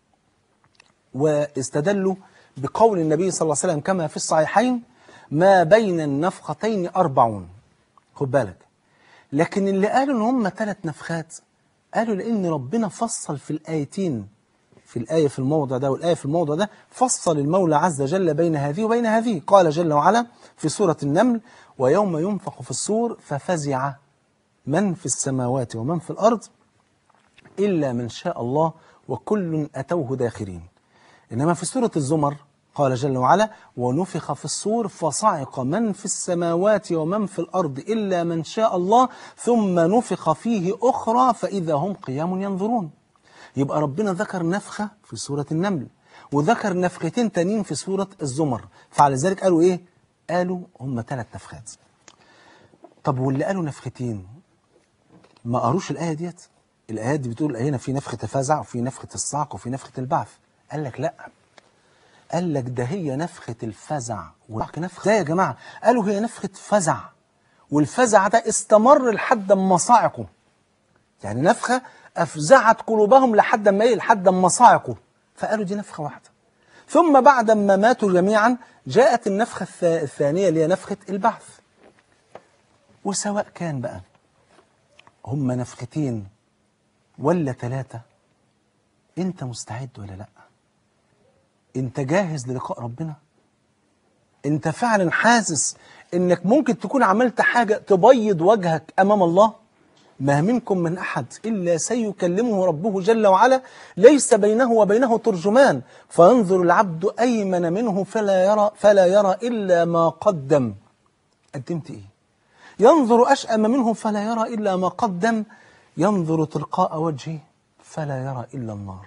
S2: واستدلوا بقول النبي صلى الله عليه وسلم كما في الصحيحين: ما بين النفختين 40. خد بالك. لكن اللي قالوا ان هم 3 نفخات قالوا لان ربنا فصل في الآيتين، في الآية في الموضع ده والآية في الموضع ده، فصل المولى عز وجل بين هذه وبين هذه. قال جل وعلا في سورة النمل: ويوم ينفخ في الصور ففزع من في السماوات ومن في الأرض إلا من شاء الله وكل أتوه داخرين. إنما في سورة الزمر قال جل وعلا: ونفخ في الصور فصعق من في السماوات ومن في الأرض إلا من شاء الله ثم نفخ فيه أخرى فإذا هم قيام ينظرون. يبقى ربنا ذكر نفخة في سورة النمل وذكر نفختين تانيين في سورة الزمر، فعلى ذلك قالوا إيه؟ قالوا هم 3 نفخات. طب واللي قالوا نفختين ما قروش الآية ديت؟ الآيات دي بتقول هنا في نفخة الفزع وفي نفخة الصعق وفي نفخة البعث. قال لك لا، قال لك ده هي نفخة الفزع والصعق. نفخة ازاي يا جماعة؟ قالوا هي نفخة فزع، والفزع ده استمر لحد ما صعقوا، يعني نفخة أفزعت قلوبهم لحد ما ايه؟ لحد ما صعقوا، فقالوا دي نفخة واحدة. ثم بعد ما ماتوا جميعا جاءت النفخة الثانية اللي هي نفخة البعث. وسواء كان بقى هم نفختين ولا 3، انت مستعد ولا لا؟ انت جاهز للقاء ربنا؟ انت فعلا حاسس انك ممكن تكون عملت حاجة تبيض وجهك امام الله؟ ما منكم من احد الا سيكلمه ربه جل وعلا، ليس بينه وبينه ترجمان، فينظر العبد ايمن منه فلا يرى الا ما قدم. قدمت ايه؟ ينظر اشأم منه فلا يرى الا ما قدم، ينظر تلقاء وجهه فلا يرى الا النار.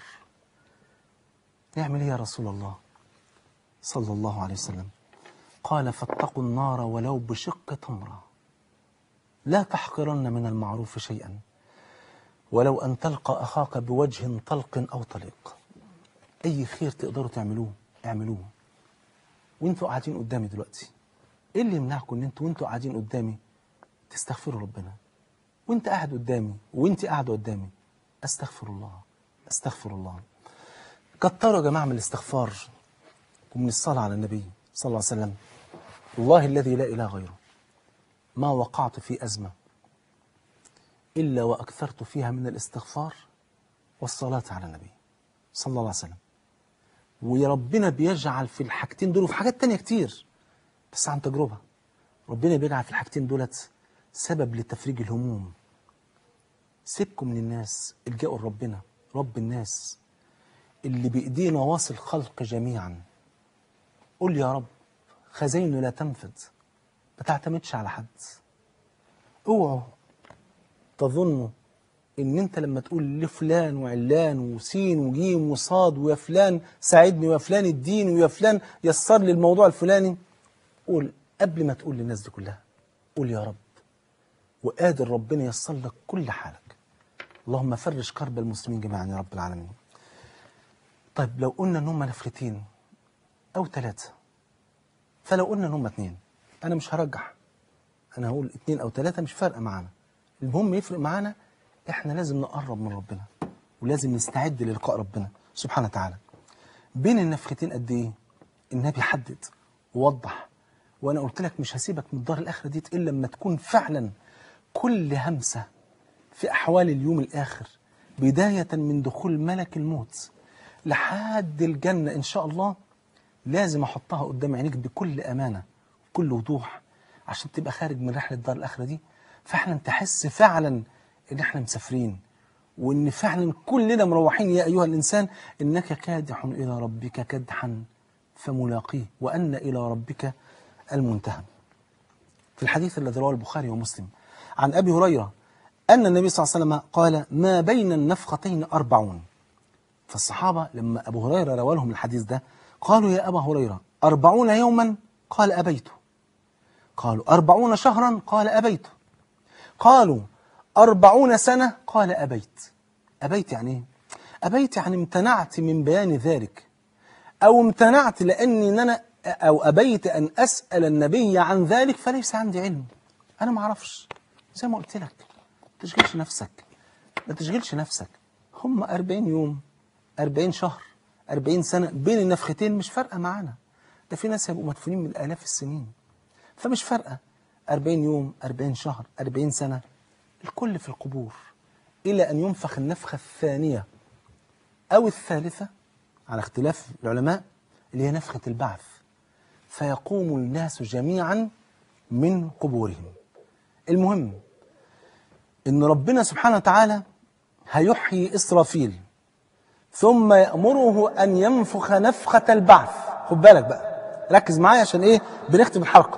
S2: نعمل ايه يا رسول الله صلى الله عليه وسلم؟ قال فاتقوا النار ولو بشق تمرة، لا تحقرن من المعروف شيئا ولو أن تلقى أخاك بوجه طلق أو طليق. أي خير تقدروا تعملوه اعملوه. وانتوا قاعدين قدامي دلوقتي، ايه اللي يمنعكم ان وانتوا قاعدين قدامي تستغفروا ربنا؟ وانت قاعد قدامي وانت قاعدة قدامي، استغفر الله استغفر الله. كتروا يا جماعة من الاستغفار ومن الصلاة على النبي صلى الله عليه وسلم. والله الذي لا إله غيره ما وقعت في أزمة إلا وأكثرت فيها من الاستغفار والصلاة على النبي صلى الله عليه وسلم. ويا ربنا بيجعل في الحاجتين دول وفي حاجات تانية كتير بس عن تجربة، ربنا بيجعل في الحاجتين دولت سبب لتفريج الهموم. سيبكم من الناس، الجأوا لربنا رب الناس اللي بإيديه نواصي الخلق جميعا. قل يا رب خزينه لا تنفد، ما تعتمدش على حد. اوعوا تظنوا ان انت لما تقول لفلان وعلان وسين وجيم وصاد ويا فلان ساعدني ويا فلان اديني ويا فلان يسر لي الموضوع الفلاني، قول قبل ما تقول للناس دي كلها قول يا رب، وقادر ربنا ييسر لك كل حالك. اللهم فرج كرب المسلمين جميعا يا رب العالمين. طيب لو قلنا ان هم نفرتين او 3، فلو قلنا ان هم 2، انا مش هرجح، انا هقول 2 أو 3 مش فارقه معانا. المهم يفرق معانا احنا لازم نقرب من ربنا ولازم نستعد للقاء ربنا سبحانه وتعالى. بين النفختين قد ايه؟ النبي حدد ووضح، وانا قلت لك مش هسيبك من الدار الاخره دي الا لما تكون فعلا كل همسه في احوال اليوم الاخر بدايه من دخول ملك الموت لحد الجنه ان شاء الله لازم احطها قدام عينيك بكل امانه وكل وضوح عشان تبقى خارج من رحله الدار الاخره دي فاحنا تحس فعلا ان احنا مسافرين، وان فعلا كلنا مروحين. يا ايها الانسان انك كادح الى ربك كدحا فملاقيه وان الى ربك المنتهى. في الحديث الذي رواه البخاري ومسلم عن ابي هريره ان النبي صلى الله عليه وسلم قال ما بين النفختين 40. فالصحابه لما ابو هريره روى لهم الحديث ده قالوا يا ابا هريره 40 يوما؟ قال ابيت. قالوا 40 شهرا؟ قال ابيت. قالوا 40 سنة؟ قال أبيت. أبيت يعني إيه؟ أبيت يعني امتنعت من بيان ذلك، أو امتنعت لأني أنا أو أبيت أن أسأل النبي عن ذلك فليس عندي علم، أنا ما أعرفش. زي ما قلت لك ما تشغلش نفسك، ما تشغلش نفسك. هم 40 يوم 40 شهر 40 سنة بين النفختين مش فارقة معانا. ده في ناس هيبقوا مدفونين من آلاف السنين، فمش فارقة 40 يوم 40 شهر 40 سنة، الكل في القبور إلى أن ينفخ النفخة الثانية أو الثالثة على اختلاف العلماء اللي هي نفخة البعث، فيقوم الناس جميعا من قبورهم. المهم إن ربنا سبحانه وتعالى هيحيي إسرافيل ثم يأمره أن ينفخ نفخة البعث. خد بالك بقى، ركز معايا عشان إيه بنختم الحلقة.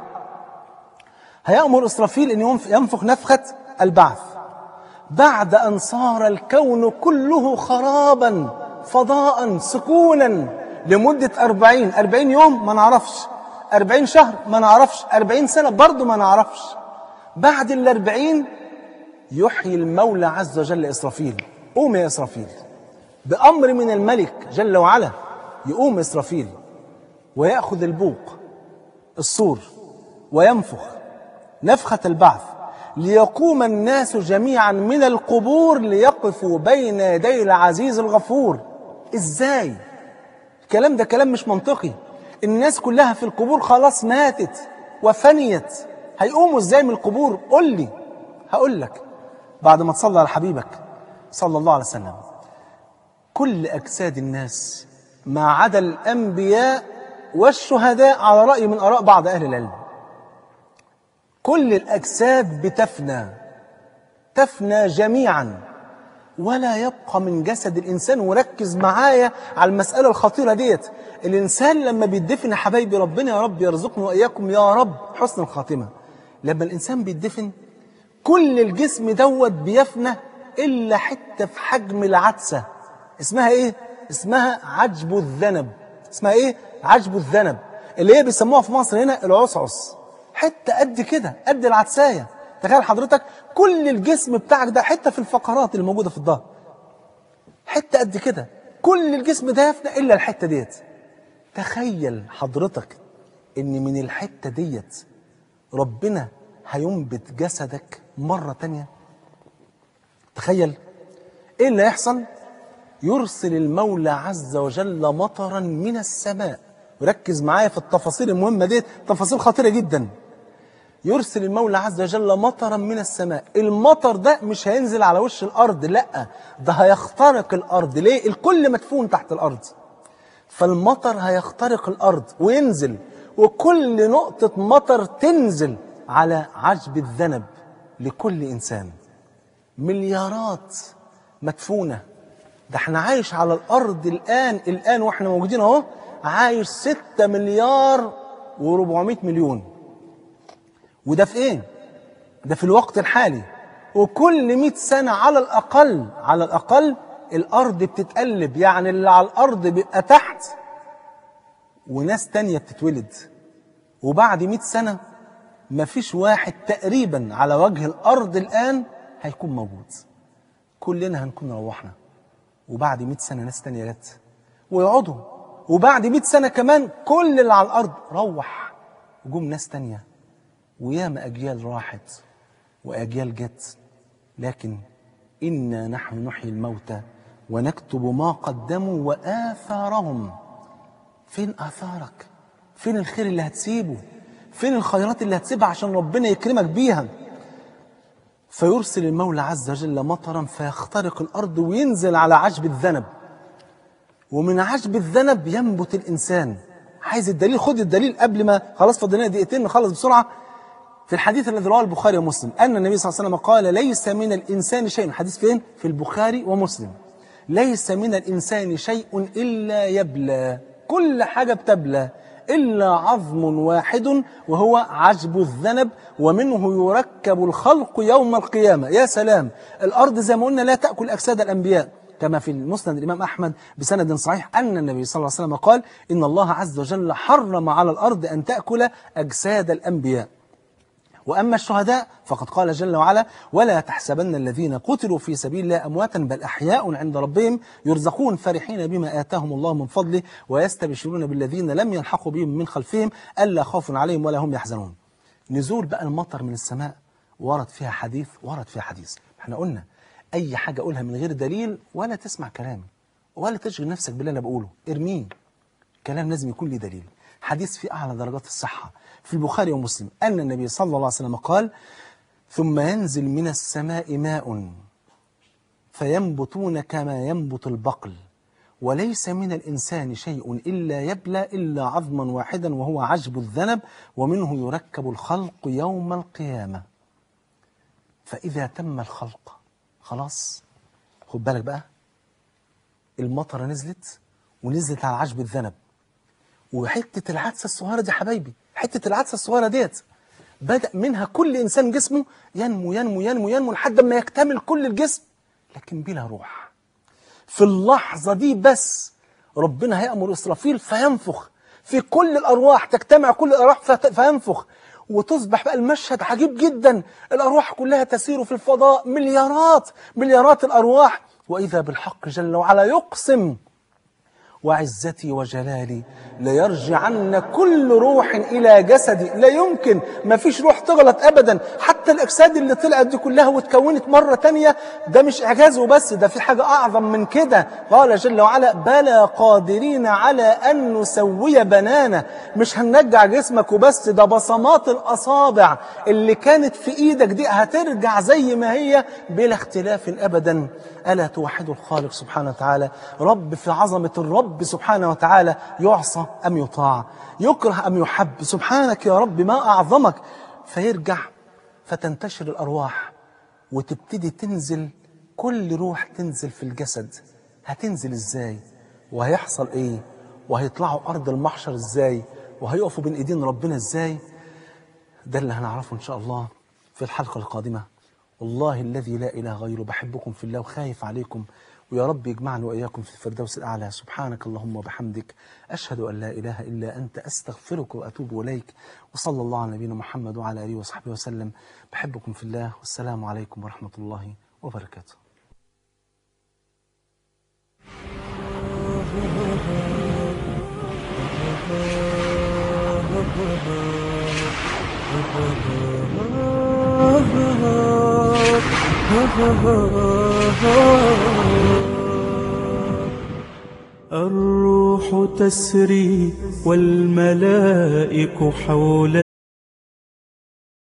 S2: هيأمر إسرافيل أن ينفخ نفخة البعث بعد أن صار الكون كله خرابا فضاء سكونا لمدة 40 يوم ما نعرفش، 40 شهر ما نعرفش، 40 سنة برضو ما نعرفش. بعد 40 يحيي المولى عز وجل إسرافيل. قوم يا إسرافيل بأمر من الملك جل وعلا. يقوم إسرافيل ويأخذ البوق الصور وينفخ نفخة البعث ليقوم الناس جميعا من القبور ليقفوا بين يدي العزيز الغفور. ازاي؟ الكلام ده كلام مش منطقي. الناس كلها في القبور خلاص ماتت وفنيت، هيقوموا ازاي من القبور؟ قل لي. هقول لك بعد ما تصلي على حبيبك صلى الله عليه وسلم. كل أجساد الناس ما عدا الأنبياء والشهداء على رأي من آراء بعض أهل العلم. كل الأجساد بتفنى، تفنى جميعا، ولا يبقى من جسد الإنسان. وركز معايا على المسألة الخطيرة ديت. الإنسان لما بيدفن يا حبايبي، ربنا يا رب يرزقنا وإياكم يا رب حسن الخاتمة، لما الإنسان بيدفن كل الجسم دوت بيفنى إلا حتة في حجم العدسة. اسمها إيه؟ اسمها عجب الذنب. اسمها إيه؟ عجب الذنب، اللي هي بيسموها في مصر هنا العصعص. حتة قد كده، قد العدساية. تخيل حضرتك كل الجسم بتاعك ده حتة في الفقرات اللي موجودة في الظهر، حتة قد كده، كل الجسم ده يفنى إلا الحتة ديت. تخيل حضرتك إن من الحتة ديت ربنا هينبت جسدك مرة تانية. تخيل إيه اللي هيحصل. يرسل المولى عز وجل مطرا من السماء. وركز معايا في التفاصيل المهمة ديت، تفاصيل خطيرة جدا. يرسل المولى عز وجل مطرا من السماء. المطر ده مش هينزل على وش الأرض، لا، ده هيخترق الأرض. ليه؟ الكل مدفون تحت الأرض، فالمطر هيخترق الأرض وينزل، وكل نقطة مطر تنزل على عجب الذنب لكل إنسان. مليارات مدفونة. ده احنا عايش على الأرض الآن واحنا موجودين اهو، عايش 6 مليار و400 مليون. وده في ايه؟ ده في الوقت الحالي. وكل 100 سنة على الأقل الأرض بتتقلب، يعني اللي على الأرض بيبقى تحت وناس تانية بتتولد. وبعد 100 سنة مفيش واحد تقريبا على وجه الأرض الآن هيكون موجود. كلنا هنكون روحنا، وبعد 100 سنة ناس تانية جت ويقعدوا، وبعد 100 سنة كمان كل اللي على الأرض روح وجم ناس تانية، وياما أجيال راحت وأجيال جت. لكن إنا نحن نحيي الموتى ونكتب ما قدموا وآثارهم. فين آثارك؟ فين الخير اللي هتسيبه؟ فين الخيرات اللي هتسيبها عشان ربنا يكرمك بيها؟ فيرسل المولى عز وجل مطرا فيخترق الأرض وينزل على عجب الذنب، ومن عجب الذنب ينبت الإنسان. عايز الدليل؟ خد الدليل قبل ما خلاص فضلنا دقيقتين نخلص بسرعة. في الحديث الذي رواه البخاري ومسلم أن النبي صلى الله عليه وسلم قال: ليس من الإنسان شيء. الحديث فين؟ في البخاري ومسلم. ليس من الإنسان شيء إلا يبلى، كل حاجة بتبلى إلا عظم واحد وهو عجب الذنب، ومنه يركب الخلق يوم القيامة. يا سلام! الأرض زي ما قلنا لا تأكل أجساد الأنبياء، كما في المسند الإمام أحمد بسند صحيح أن النبي صلى الله عليه وسلم قال: إن الله عز وجل حرم على الأرض أن تأكل أجساد الأنبياء. وأما الشهداء فقد قال جل وعلا: ولا تحسبن الذين قتلوا في سبيل الله أمواتا بل أحياء عند ربهم يرزقون فرحين بما آتاهم الله من فضله ويستبشرون بالذين لم يلحقوا بهم من خلفهم ألا خوف عليهم ولا هم يحزنون. نزول بقى المطر من السماء ورد فيها حديث. احنا قلنا أي حاجة أقولها من غير دليل ولا تسمع كلامي ولا تشغل نفسك باللي أنا بقوله، ارميه. كلام لازم يكون ليه دليل. حديث في أعلى درجات الصحة في البخاري ومسلم أن النبي صلى الله عليه وسلم قال: ثم ينزل من السماء ماء فينبتون كما ينبت البقل، وليس من الإنسان شيء إلا يبلى إلا عظما واحدا وهو عجب الذنب، ومنه يركب الخلق يوم القيامة. فإذا تم الخلق خلاص، خد بالك بقى، المطرة نزلت ونزلت على عجب الذنب، وحتة العدسة الصغيرة دي حبايبي، حتة العدسة الصغيرة ديت بدأ منها كل إنسان جسمه ينمو ينمو ينمو ينمو لحد ما يكتمل كل الجسم، لكن بلا روح. في اللحظة دي بس ربنا هيأمر إسرافيل فينفخ في كل الأرواح، تجتمع كل الأرواح فينفخ، وتصبح بقى المشهد عجيب جدا. الأرواح كلها تسير في الفضاء، مليارات الأرواح، وإذا بالحق جل وعلا يقسم: وعزتي وجلالي ليرجعن كل روح إلى جسدي. لا يمكن، ما فيش روح تغلط أبدا، حتى حتى الأجساد اللي طلعت دي كلها واتكونت مرة تانية، ده مش إعجاز وبس، ده في حاجة أعظم من كده. قال جل وعلا بلى قادرين على أن نسوي بنانا. مش هنرجع جسمك وبس، ده بصمات الأصابع اللي كانت في إيدك دي هترجع زي ما هي بلا اختلاف أبدا. ألا توحدوا الخالق سبحانه وتعالى؟ رب في عظمة الرب سبحانه وتعالى يعصى أم يطاع، يكره أم يحب؟ سبحانك يا رب ما أعظمك. فيرجع فتنتشر الأرواح وتبتدي تنزل، كل روح تنزل في الجسد. هتنزل إزاي؟ وهيحصل إيه؟ وهيطلعوا أرض المحشر إزاي؟ وهيقفوا بين إيدين ربنا إزاي؟ ده اللي هنعرفه إن شاء الله في الحلقة القادمة. والله الذي لا إله غيره بحبكم في الله وخايف عليكم، ويا رب يجمعني وإياكم في الفردوس الأعلى. سبحانك اللهم وبحمدك، أشهد أن لا إله إلا أنت، أستغفرك وأتوب إليك. وصلى الله على نبينا محمد وعلى آله وصحبه وسلم. بحبكم في الله، والسلام عليكم ورحمة الله وبركاته.
S1: الروح تسري والملائك حول